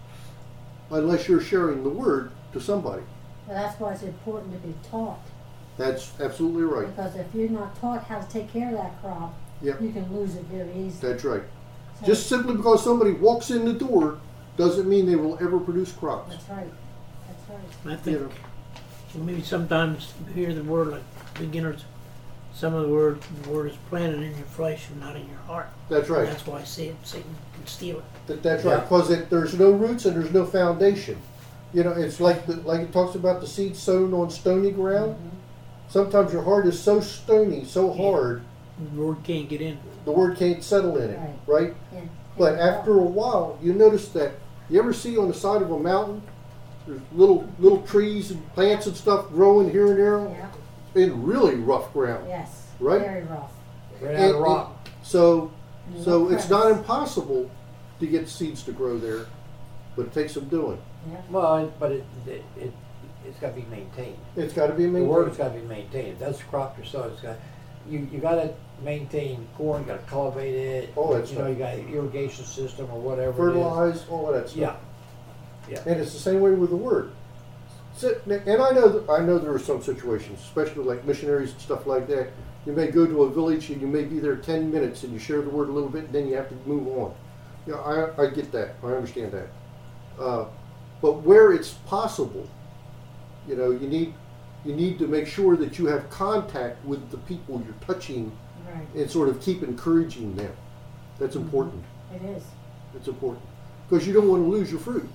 unless you're sharing the word to somebody. Well, that's why it's important to be taught. That's absolutely right. Because if you're not taught how to take care of that crop, Yep. you can lose it very easily. That's right. So- Just simply because somebody walks in the door doesn't mean they will ever produce crops. That's right. That's right. I think You know. maybe sometimes you hear the word like beginners. Some of the word the word is planted in your flesh and not in your heart. That's And right. that's why Satan, Satan can steal it. That, that's Yeah. right. Because it, there's no roots and there's no foundation. You know, it's like the, like it talks about the seed sown on stony ground. Mhm. Sometimes your heart is so stony, so Yeah. hard, The word can't get in. the word can't settle in it, Right. right? And- But and- after a while, you notice that you ever see on the side of a mountain, there's little little trees and plants and stuff growing here and there Yeah. in really rough ground, Yes. right? Very rough. Right out of And- rock. So, And so look it's not press. impossible to get seeds to grow there, but it takes some doing. Yeah. Well, it- but it, it, it, it's got to be maintained. It's got to be The maintained. word's got to be maintained. If that's crop or so, it's got, you, you got to maintain corn, you got to cultivate it. All that You stuff. know, you got an irrigation system or whatever Fertilize, all of that it is. stuff. Yeah. Yeah. And it's the same way with the word. So, and I know that, I know there are some situations, especially like missionaries and stuff like that. You may go to a village and you may be there ten minutes and you share the word a little bit and then you have to move on. You know, I, I get that. I understand that. Uh, but where it's possible, you know, you need you need to make sure that you have contact with the people you're touching Right. and sort of keep encouraging them. That's important. It is. It's important because you don't want to lose your fruit.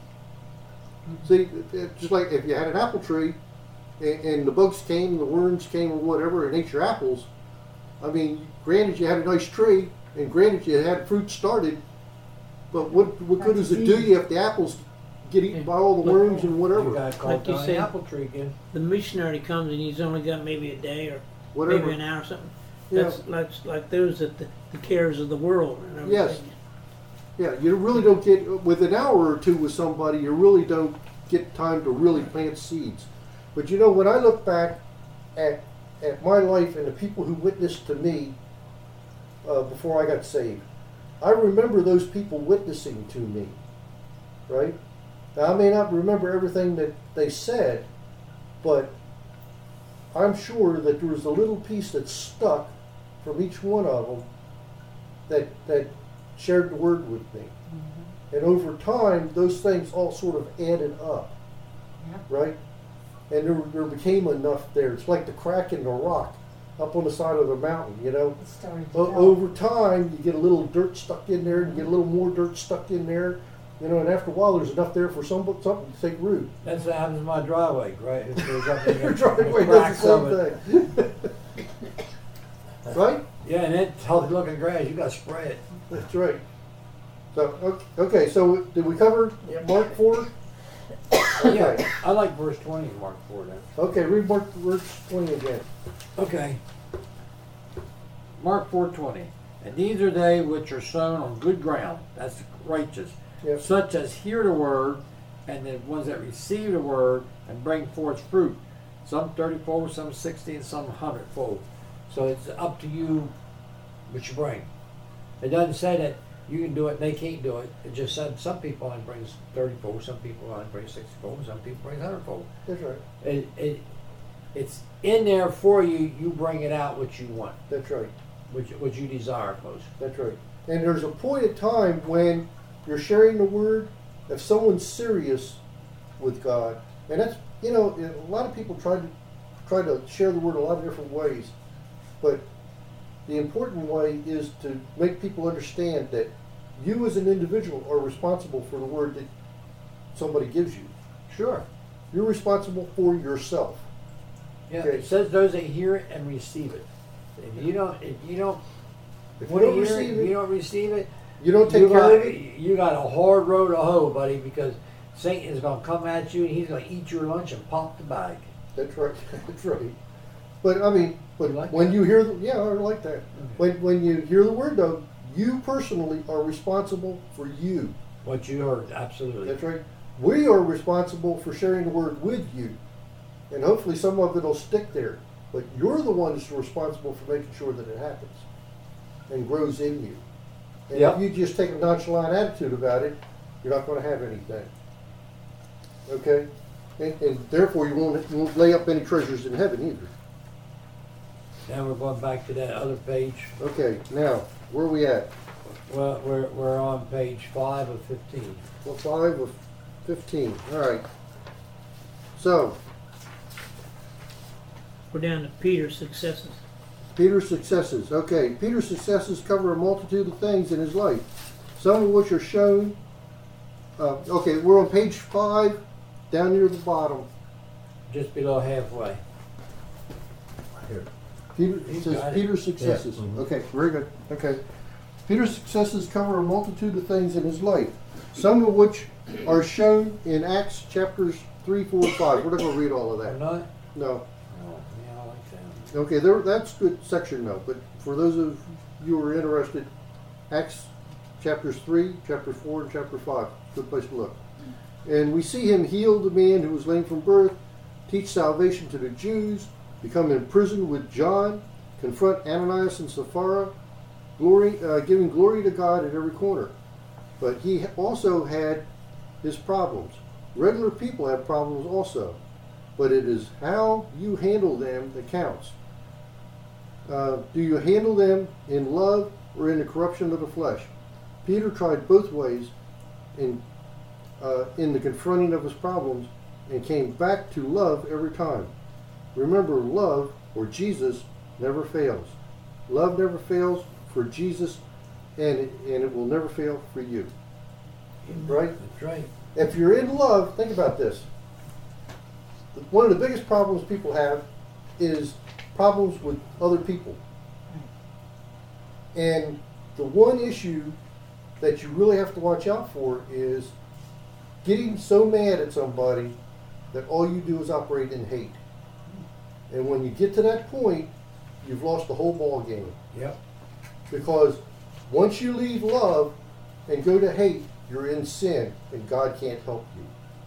See, it's just like if you had an apple tree and, and the bugs came, the worms came, or whatever, and ate your apples. I mean, granted, you had a nice tree, and granted, you had fruit started, but what what good That's does it do easy. you if the apples get eaten by all the worms and You whatever? got to call Like you down said- the apple tree again. The missionary comes and he's only got maybe a day or Whatever. maybe an hour or something. Yeah. That's like, like those that the, the cares of the world and everything. Yes. Yeah, you really don't get, with an hour or two with somebody, you really don't get time to really plant seeds. But you know, when I look back at, at my life and the people who witnessed to me uh, before I got saved, I remember those people witnessing to me, right? Now, I may not remember everything that they said, but I'm sure that there was a little piece that stuck from each one of them that, that shared the word with me. Mm-hmm. And over time, those things all sort of added up, Yeah. right? And there, there became enough there. It's like the crack in the rock up on the side of the mountain, you know? It started to O- develop. over time, you get a little dirt stuck in there, and you get a little more dirt stuck in there, you know, and after a while, there's enough there for some, something to take root. That's what happens in my driveway, right? If there's up in Your there, driveway cracks does of the it. same thing. Right? Yeah, and it's healthy looking grass. You got to spray it. That's right. So, okay, okay, so did we cover Mark four? Okay. Yeah, I like verse twenty in Mark four then. Okay, read Mark verse twenty again. Okay. Mark four twenty. And these are they which are sown on good ground. That's righteous. Yep. Such as hear the word, and the ones that receive the word and bring forth fruit. Some thirty-fold, some sixty, and some hundredfold. So it's up to you what you bring. It doesn't say that you can do it and they can't do it. It just said some people only brings thirty-fold, some people only bring sixty-fold, and some people bring hundredfold. That's right. It, it, it's in there for you. You bring it out what you want, That's right. what you, what you desire most. That's right. And there's a point in time when you're sharing the word, if someone's serious with God, and that's, you know, a lot of people try to try to share the word a lot of different ways, but the important way is to make people understand that you as an individual are responsible for the word that somebody gives you. Sure. You're responsible for yourself. Yeah. Okay. It says those that hear it and receive it. If you don't, if you don't, If you want to don't hear receive it, it, you don't receive it. you don't take you care got, of it. You got a hard road to hoe, buddy, because Satan is going to come at you and he's going to eat your lunch and pop the bag. That's right. That's right. But I mean, but You like when that? you hear the yeah, I like that. When when you hear the word though, you personally are responsible for you. What you heard, absolutely. That's right. We are responsible for sharing the word with you, and hopefully some of it will stick there. But you're the one that's responsible for making sure that it happens and grows in you. And Yep. if you just take a nonchalant attitude about it, you're not going to have anything. Okay? And, and therefore you won't, you won't lay up any treasures in heaven either. Now we're going back to that other page. Okay, now, where are we at? Well, we're, we're on page five of fifteen. Well, five of fifteen. All right. So, We're down to Peter's successes. Peter's successes. Okay, Peter's successes cover a multitude of things in his life, some of which are shown. Uh, okay, we're on page five, down near the bottom. Just below halfway. Here. Peter, it You says got it. Peter's successes. Yeah. Mhm. Okay, very good. Okay. Peter's successes cover a multitude of things in his life, some of which are shown in Acts chapters three, four, and five. We're not going to read all of Or that. not? No. Oh, yeah, I like that. Okay, there, that's good section though. But for those of you who are interested, Acts chapters three, chapter four, and chapter five. Good place to look. And we see him heal the man who was lame from birth, teach salvation to the Jews, become in prison with John, confront Ananias and Sapphira, glory, uh, giving glory to God at every corner. But he also had his problems. Regular people have problems also, but it is how you handle them that counts. Uh, do you handle them in love or in the corruption of the flesh? Peter tried both ways in uh, in the confronting of his problems and came back to love every time. Remember, love, or Jesus, never fails. Love never fails for Jesus, and it, and it will never fail for you. Right? That's right. If you're in love, think about this. One of the biggest problems people have is problems with other people. And the one issue that you really have to watch out for is getting so mad at somebody that all you do is operate in hate. And when you get to that point, you've lost the whole ball game. Yep. Because once you leave love and go to hate, you're in sin, and God can't help you.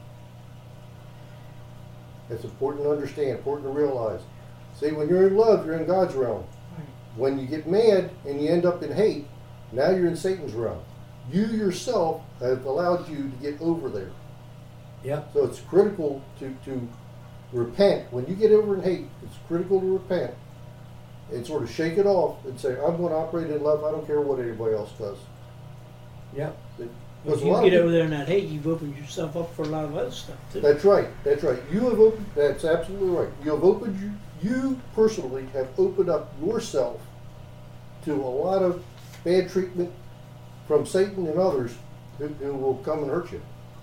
It's important to understand, important to realize. See, when you're in love, you're in God's realm. When you get mad and you end up in hate, now you're in Satan's realm. You yourself have allowed you to get over there. Yep. So it's critical to, to repent. When you get over in hate, it's critical to repent and sort of shake it off and say, I'm going to operate in love. I don't care what anybody else does. Yep. Because If a you lot get of over there in that hate, you've opened yourself up for a lot of other stuff too. That's right. That's right. You have opened. That's absolutely right. You have opened. You, you personally have opened up yourself to a lot of bad treatment from Satan and others who, who will come and hurt you.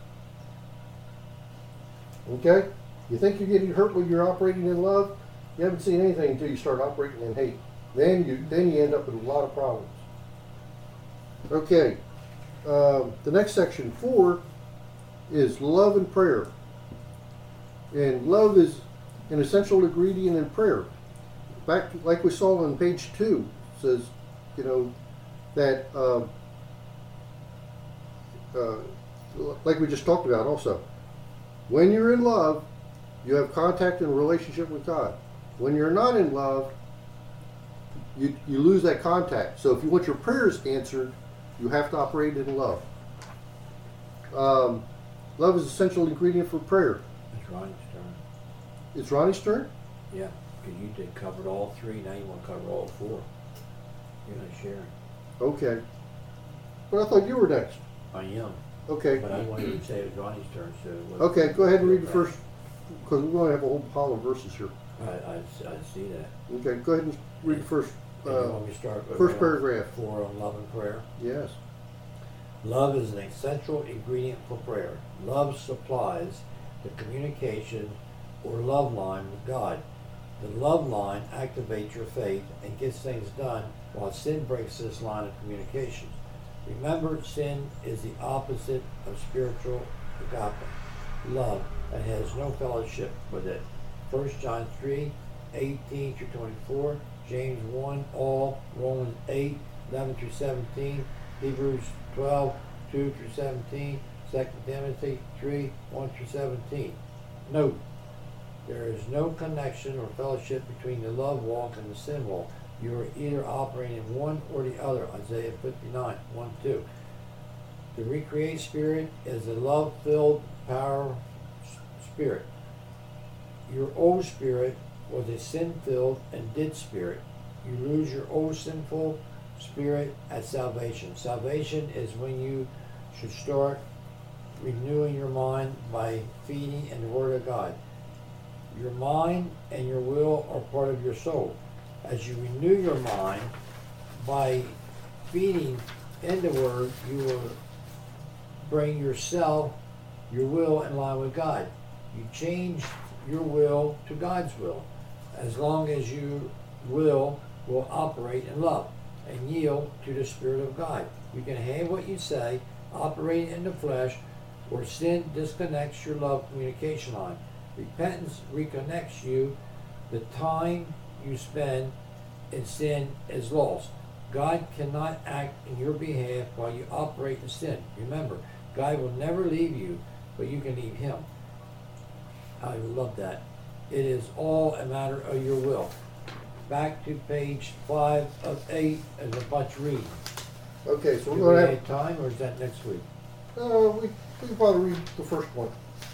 Okay? You think you're getting hurt when you're operating in love? You haven't seen anything until you start operating in hate. Then you then you end up with a lot of problems. Okay. Um, the next section, four, is love and prayer. And love is an essential ingredient in prayer. Back, like we saw on page two, says, you know, that, uh, uh, like we just talked about also, when you're in love, you have contact and relationship with God. When you're not in love, you, you lose that contact. So if you want your prayers answered, you have to operate in love. Um, love is an essential ingredient for prayer. That's Ronnie's turn. It's Ronnie's turn? Yeah. Because you did covered all three. Now you want to cover all four. You're not sharing. Okay. But I thought you were next. I am. Okay. But I wanted to say it was Ronnie's turn. So it was- Okay, go ahead and read the first, because we're going to have a whole pile of verses here. I, I, I see that. Okay, go ahead and read the first, And you uh, want me to start with first round paragraph. Four on love and prayer. yes. Love is an essential ingredient for prayer. Love supplies the communication or love line with God. The love line activates your faith and gets things done, while sin breaks this line of communication. Remember, sin is the opposite of spiritual agape, love, and has no fellowship with it. First John three, eighteen through twenty-four, James one, all, Romans eight, eleven through seventeen, Hebrews twelve, two through seventeen, Second Timothy three, one through seventeen. Note, there is no connection or fellowship between the love walk and the sin walk. You are either operating in one or the other. Isaiah fifty-nine, one, two. The recreate spirit is a love-filled power spirit. Your old spirit was a sin-filled and dead spirit. You lose your old sinful spirit at salvation. Salvation is when you should start renewing your mind by feeding in the Word of God. Your mind and your will are part of your soul. As you renew your mind by feeding in the Word, you will bring yourself, your will, in line with God. You change your will to God's will, as long as you will will operate in love and yield to the Spirit of God. You can have what you say, operate in the flesh, or sin disconnects your love communication line. Repentance reconnects you. The time you spend in sin is lost. God cannot act in your behalf while you operate in sin. Remember, God will never leave you, but you can leave Him. I love that. It is all a matter of your will. Back to page five of eight as a bunch read. Okay, so Do we're we going to have time, or is that next week? have, uh, we, we can probably read the first one.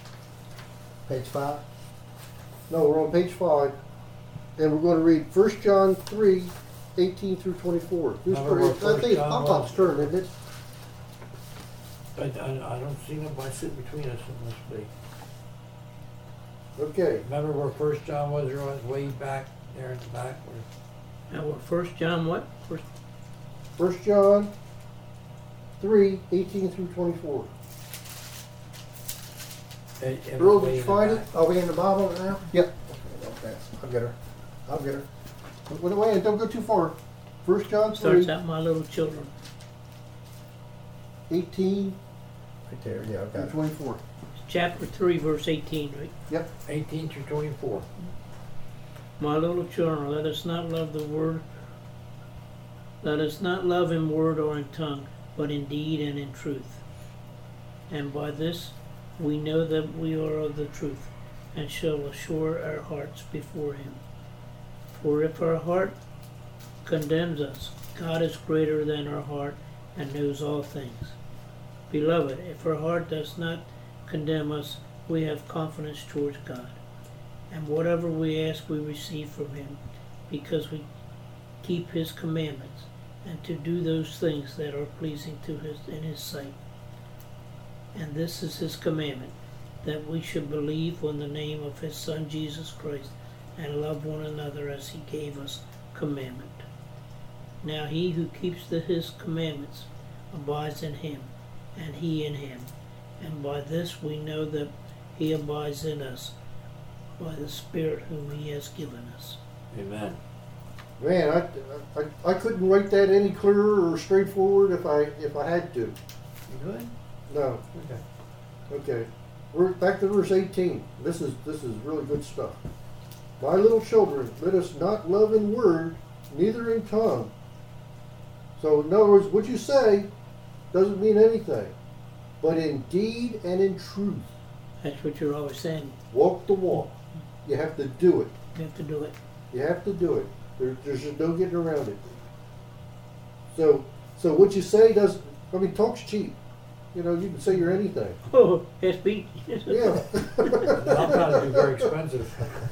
Page five. No, we're on page five, and we're going to read First John three, eighteen through twenty-four. Who's Remember turn? what I First think it's John Pop-Pop's was? turn, isn't it? I, I, I don't see nobody sitting between us in this week. Okay. Remember where First John was, or was way back there in the back? Where, Now, what, First John what? First, First John three, eighteen through twenty-four. it, it Earl, was way did you in the find it? back. Are we in the Bible now? Yep. Okay, I'll get her. I'll get her. Wait, wait, don't go too far. First John starts three, out, my little children. eighteen Right there. Yeah, I've got through it. twenty-four. Chapter three, verse eighteen, right? Yep. eighteen through twenty-four. My little children, let us not love the word, let us not love in word or in tongue, but in deed and in truth. And by this we know that we are of the truth, and shall assure our hearts before Him. For if our heart condemns us, God is greater than our heart and knows all things. Beloved, if our heart does not condemn us, we have confidence towards God. And whatever we ask, we receive from Him, because we keep His commandments, and to do those things that are pleasing to His in His sight. And this is His commandment, that we should believe on the name of His Son Jesus Christ, and love one another as He gave us commandment. Now he who keeps the, His commandments abides in Him, and He in him. And by this we know that He abides in us, by the Spirit whom He has given us. Amen. Man, I, I, I couldn't write that any clearer or straightforward if I if I had to. You good? No. Okay. Okay. We're back to verse eighteen. This is this is really good stuff. My little children, let us not love in word, neither in tongue. So in other words, what you say doesn't mean anything, but in deed and in truth. That's what you're always saying. Walk the walk. You have to do it. You have to do it. You have to do it. There, there's just no getting around it. So, so what you say doesn't. I mean, talk's cheap. You know, you can say you're anything. Oh, S B. Yeah. I'm trying to be very expensive.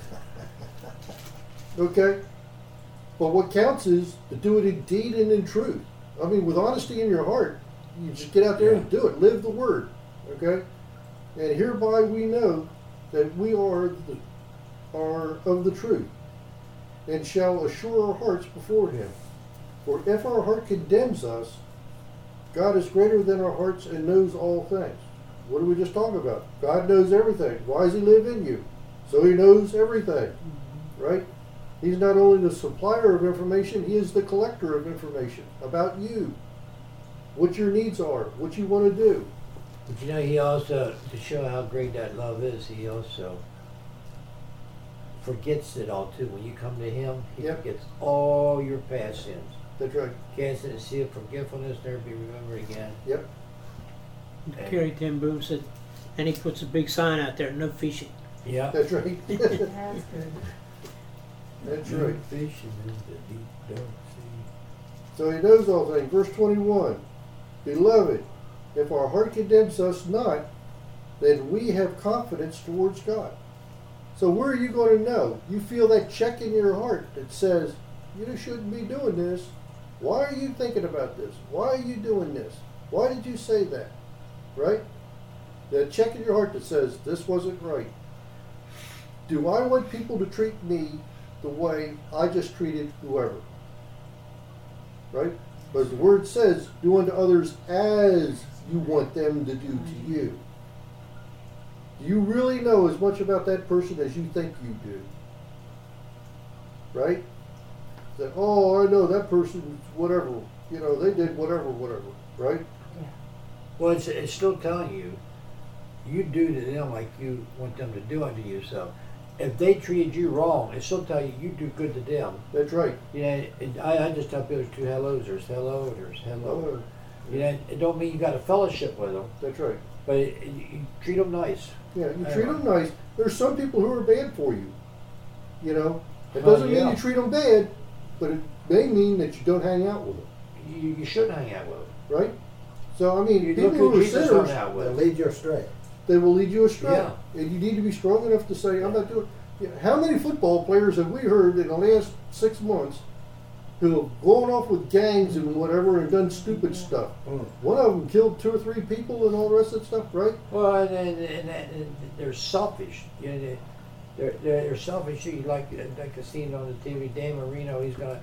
Okay. But what counts is to do it in deed and in truth. I mean, with honesty in your heart, you just get out there and do it. Live the word. Okay. And hereby we know that we are the, are of the truth, and shall assure our hearts before Him. For if our heart condemns us, God is greater than our hearts and knows all things. What did we just talk about? God knows everything. Why does He live in you? So He knows everything, right? He's not only the supplier of information, he is the collector of information about you, what your needs are, what you want to do. But you know, he also, to show how great that love is, he also forgets it all too. When you come to him, he Yep. forgets all your past sins. That's right. Cast it and see it, forgetfulness, never be remembered again. Yep. Kerry Ten Boom said, and he puts a big sign out there, no fishing. Yeah. That's right. That's good. That's No right. fishing in the deep dark sea. So he knows all things. Verse twenty-one. Beloved, if our heart condemns us not, then we have confidence towards God. So where are you going to know? You feel that check in your heart that says, you shouldn't be doing this. Why are you thinking about this? Why are you doing this? Why did you say that? Right? That check in your heart that says, this wasn't right. Do I want people to treat me the way I just treated whoever? Right? But the word says, do unto others as you want them to do to you. Do you really know as much about that person as you think you do? Right? That, oh, I know that person, whatever, you know, they did whatever, whatever, right? Well, it's, it's still telling you, you do to them like you want them to do unto yourself. If they treated you wrong, it still tell you you do good to them. That's right. You know, it, I, I just tell people there's two hellos. There's hello, there's hello. Oh, You know, it don't mean you got a fellowship with them, that's right. but it, you, you treat them nice. Yeah, you I treat know. them nice. There's some people who are bad for you. You know, it Oh, doesn't mean yeah. you treat them bad, but it may mean that you don't hang out with them, You, you shouldn't hang out with them. right? So I mean, You people look who who are Jesus hung sinners, out They'll with. lead you astray. they will lead you astray, Yeah. and you need to be strong enough to say, "I'm not doing." You know, how many football players have we heard in the last six months who have gone off with gangs and whatever and done stupid stuff? Mm. One of them killed two or three people and all the rest of that stuff, right? Well, and, and, and, and they're selfish. You know, they, they're, they're, they're selfish. You like, like I seen on the T V, Dan Marino, he's going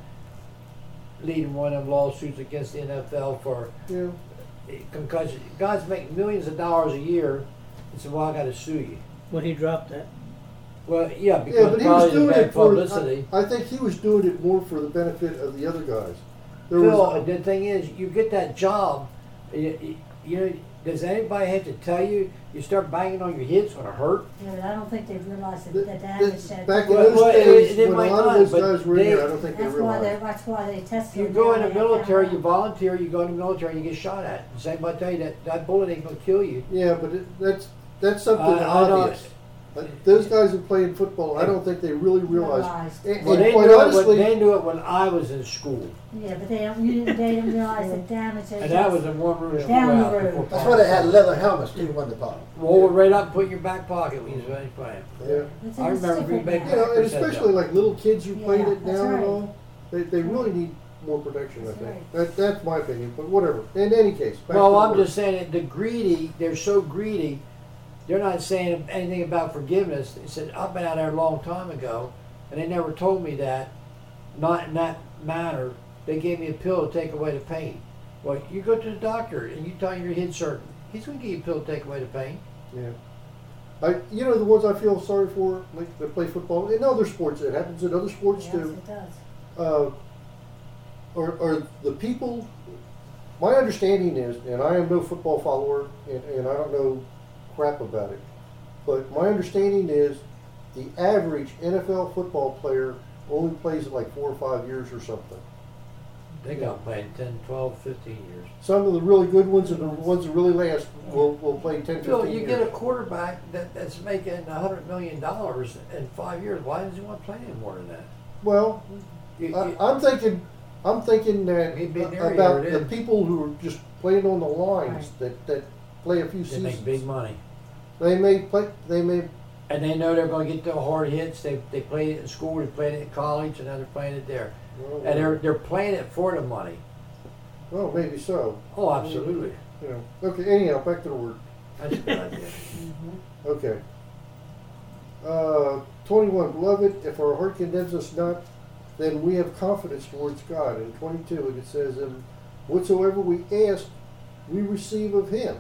to lead in one of them lawsuits against the N F L for Yeah. concussion. Guys make millions of dollars a year. He said, well, I got to sue you. When he dropped that. Well, yeah, because Yeah, but he was probably the doing bad it for. publicity. I, I think he was doing it more for the benefit of the other guys. There Phil, was. the thing is, you get that job, you, you, you know, does anybody have to tell you, you start banging on your head, it's going to hurt? Yeah, but I don't think they realized that The- the damage the- that. back in Well, those well, it- days, it when might a lot not, of those but guys were they- in there, I don't think they That's why they, realized. that's why they tested. You them go down in the there, military, found you out. volunteer, you go in the military, you get shot at. Does anybody tell you that that bullet ain't going to kill you? Yeah, but it, that's that's something I- I don't- obvious. But those guys who played football, I don't think they really realize. Realized. And, Well, and they quite knew, it honestly, when, they knew it when I was in school. Yeah, but they don't, you didn't, they didn't realize the damage. they And that just- was in one room. Down the schoolhouse road. before That's why they had college. leather helmets too on the bottom. Roll it right up and put in your back pocket when you was playing. yeah. It's I a remember sticker Green Bay now. You know, and Packers had especially that. like little kids who played Yeah, it that's down and right. all, they, they really need more protection. That's I think right. that that's my opinion. But whatever. In any case, back Well, to I'm work. just saying that the greedy, they're so greedy, they're not saying anything about forgiveness. They said, I've been out there a long time ago, and they never told me that, not in that manner. They gave me a pill to take away the pain. Well, you go to the doctor and you tell him your head's hurting. He's going to give you a pill to take away the pain. Yeah. I, you know, the ones I feel sorry for, like that play football, in other sports, it happens in other sports Yes, too. it does. Uh, are, are the people, my understanding is, and I am no football follower, and, and I don't know crap about it, but my understanding is the average N F L football player only plays it like four or five years or something. They got playing ten, twelve, fifteen years. Some of the really good ones and the ones that really last will, will play ten, fifteen Phil, you years. get a quarterback that, that's making a hundred million dollars in five years. Why does he want to play any more than that? Well, You- I, you- I'm thinking, I'm thinking that He'd be an area about it the is. people who are just playing on the lines that, that play a few they seasons. make big money. They may play. They may. And they know they're going to get the hard hits. They they played it in school, they played it in college, and now they're playing it there. Well, And they're they're playing it for the money. well, maybe so. Oh, absolutely. You know. Okay. Anyhow, back to the word. That's a good idea. Okay. Uh, twenty-one. Beloved, if our heart condemns us not, then we have confidence towards God. In twenty-two, it says, "And whatsoever we ask, we receive of Him,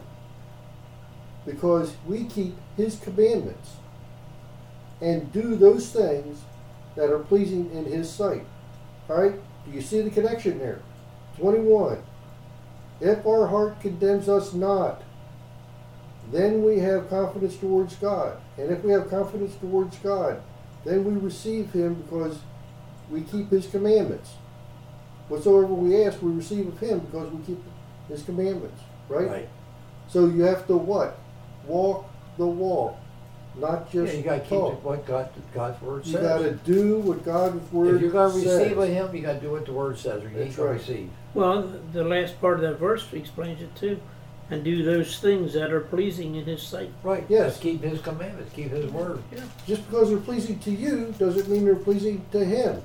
because we keep His commandments and do those things that are pleasing in his sight. All right? Do you see the connection there? twenty-one. If our heart condemns us not, then we have confidence towards God. And if we have confidence towards God, then we receive him because we keep his commandments. Whatsoever we ask, we receive of him because we keep his commandments. Right? Right. So you have to what? Walk the walk. Not Yeah, just you got to keep talk. it what God, God's word You says. got to do what God's word If you're going to says. receive of him, you got to do what the word says, or you That's ain't going right. to receive. Well, the last part of that verse explains it too. And do those things that are pleasing in his sight. Right. Yes. Just keep his commandments, keep his word. Yeah. Just because they're pleasing to you doesn't mean they're pleasing to him.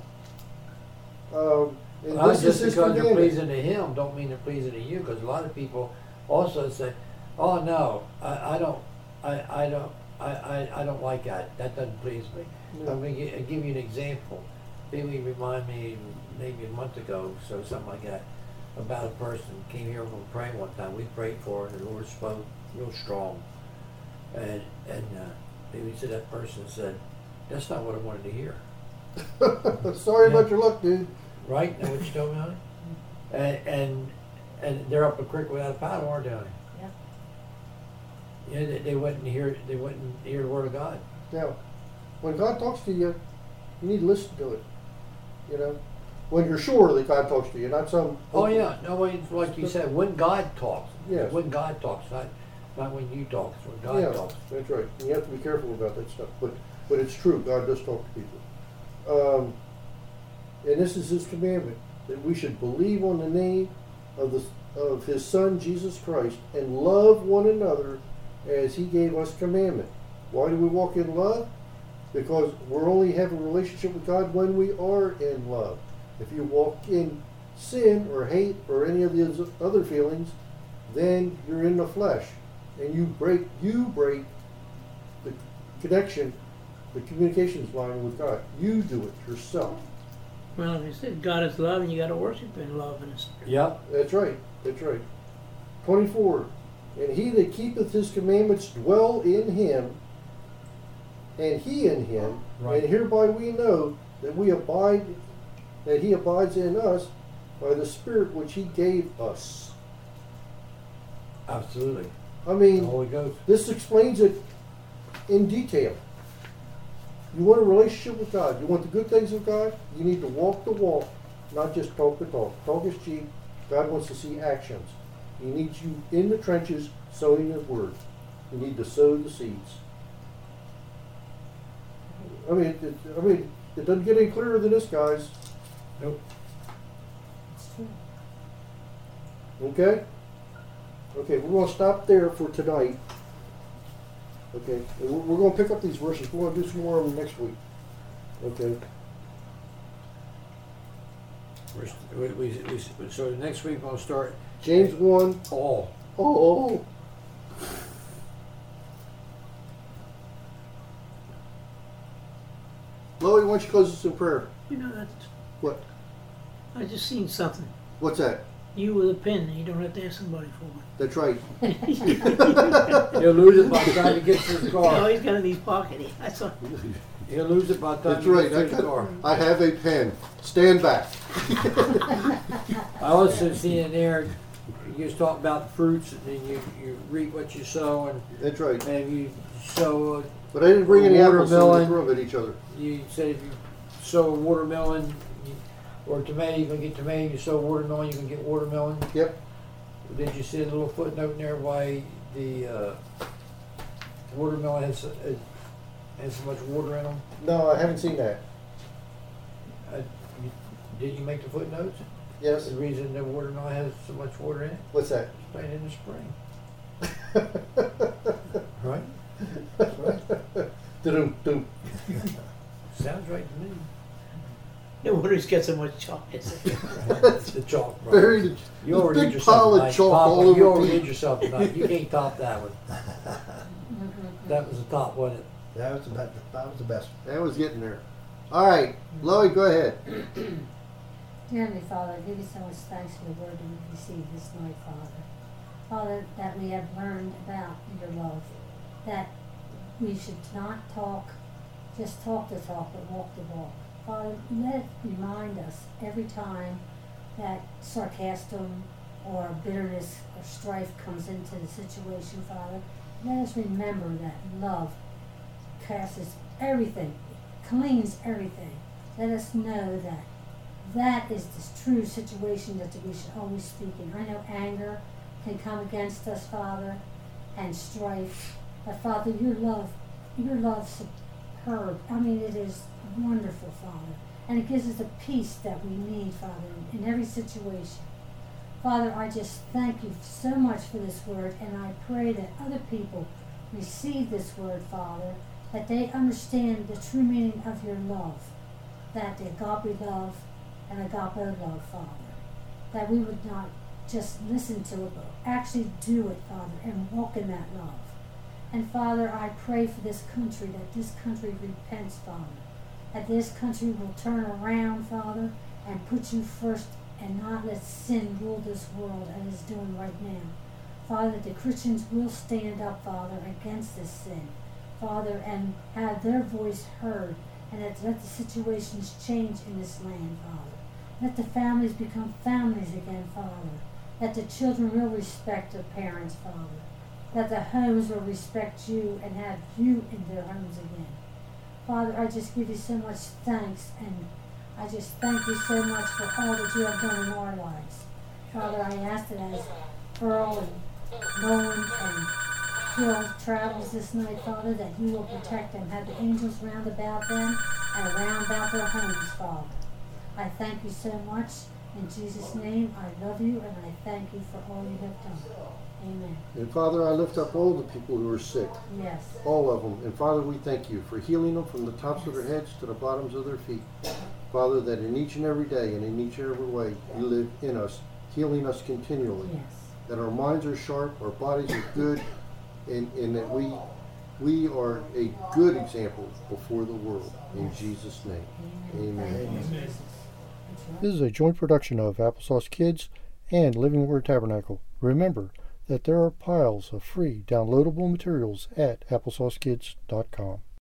Um, and Well, this just is his because they're commandment. pleasing to him don't mean they're pleasing to you, because a lot of people also say, oh no, I, I don't, I, I don't, I, I, I don't like that. That doesn't please me. No. I'm going to give you an example. Maybe remind me maybe a month ago, so something like that, about a person came here from praying one time. We prayed for her, and the Lord spoke real strong. And and uh, maybe said that person said, that's not what I wanted to hear. Sorry Yeah. about your luck, dude. Right? Know what you told me, honey? And, and and they're up a creek without a paddle, aren't they, honey? Yeah. Yeah, they, they wouldn't hear they wouldn't hear the word of God. Now, when God talks to you, you need to listen to it. You know, when you're sure that God talks to you, not some. Oh yeah, no, it's like you said, when God talks. Yes. When God talks, not not when you talk. It's when God yeah, talks. that's right. You have to be careful about that stuff, but but it's true. God does talk to people, um, and this is His commandment that we should believe on the name of the of His Son Jesus Christ and love one another as He gave us commandment. Why do we walk in love? Because we're only have a relationship with God when we are in love. If you walk in sin or hate or any of these other feelings, then you're in the flesh, and you break you break the connection, the communications line with God. You do it yourself. Well, like I said, God is love, and you got to worship in love and spirit. Yep. That's right. That's right. Twenty-four. And he that keepeth his commandments dwell in him, and he in him. Right. And hereby we know that we abide, that he abides in us by the Spirit which he gave us. Absolutely. I The mean, Holy Ghost. this explains it in detail. You want a relationship with God. You want the good things of God. You need to walk the walk, not just talk the talk. Talk is cheap. God wants to see actions. He needs you in the trenches sowing His word. You need to sow the seeds. I mean, it, I mean, it doesn't get any clearer than this, guys. Nope. It's true. Okay? Okay, we're going to stop there for tonight. Okay, and we're, we're going to pick up these verses. We're going to do some more of them next week. Okay? We're, we, we, we, so next week we'll start James one. all. Oh, Chloe, why don't you close us in prayer? You know, that's, What? I just seen something. What's that? You with a pen, you don't have to ask somebody for one. That's right. He'll lose it by the time he gets to his Oh, car. he's got it in his pocket. I saw. He'll lose it by the time That's he right. gets I, to his car. got, I have a pen. Stand back. I also see in there, you was talking about fruits, and then you, you reap what you sow, and That's right. and you sow, But I didn't bring any apples, so we Watermelon. threw them at each other. you said if you sow a watermelon, you, or tomato, you can get tomato, you sow watermelon, you can get watermelon. Yep. Did you see a little footnote in there why the uh, watermelon has, uh, has so much water in them? No, I haven't seen that. Uh, you, did you make the footnotes? Yes. The reason the watermelon has so much water in it? What's that? It's playing in the spring. Right? Right. Dum dum. Sounds right to me. No wonder he's got so much chocolate. It's the chalk, bro. Buried. You This already big did yourself pile of tonight. chalk Papa, all you over already Pete. did yourself tonight. You can't top that one. That was the top, wasn't it? That was the best. That was the best. That was getting there. All right, Chloe, go ahead. Dear Heavenly Father, I give you so much thanks for the word that we've received this night, Father. Father, that we have learned about your love, that we should not talk, just talk the talk, but walk the walk. Father, let it remind us every time that sarcasm or bitterness or strife comes into the situation, Father. Let us remember that love casts everything, cleans everything. Let us know that that is the true situation that we should always speak in. I know anger can come against us, Father, and strife. But Father, your love, your love superb. I mean, it is wonderful, Father. And it gives us the peace that we need, Father, in, in every situation. Father, I just thank you so much for this word, and I pray that other people receive this word, Father, that they understand the true meaning of your love, that the agape love and agape love, Father, that we would not just listen to it, but actually do it, Father, and walk in that love. And Father, I pray for this country, that this country repents, Father, that this country will turn around, Father, and put you first and not let sin rule this world as it's doing right now. Father, that the Christians will stand up, Father, against this sin, Father, and have their voice heard, and that let the situations change in this land, Father. Let the families become families again, Father. That the children will respect their parents, Father. That the homes will respect you and have you in their homes again. Father, I just give you so much thanks, and I just thank you so much for all that you have done in our lives. Father, I ask that as Earl and Nolan and Phil travels this night, Father, that you will protect them, have the angels round about them and round about their homes, Father. I thank you so much. In Jesus' name, I love you, and I thank you for all you have done. Amen. And Father, I lift up all the people who are sick. Yes. All of them. And Father, we thank you for healing them from the tops of their heads to the bottoms of their feet. Father, that in each and every day and in each and every way, you live in us, healing us continually. Yes. That our minds are sharp, our bodies are good, and, and that we we are a good example before the world. In Jesus' name. Amen. Amen. Thank you, Amen. Jesus. That's right. This is a joint production of Applesauce Kids and Living Word Tabernacle. Remember that there are piles of free downloadable materials at applesauce kids dot com.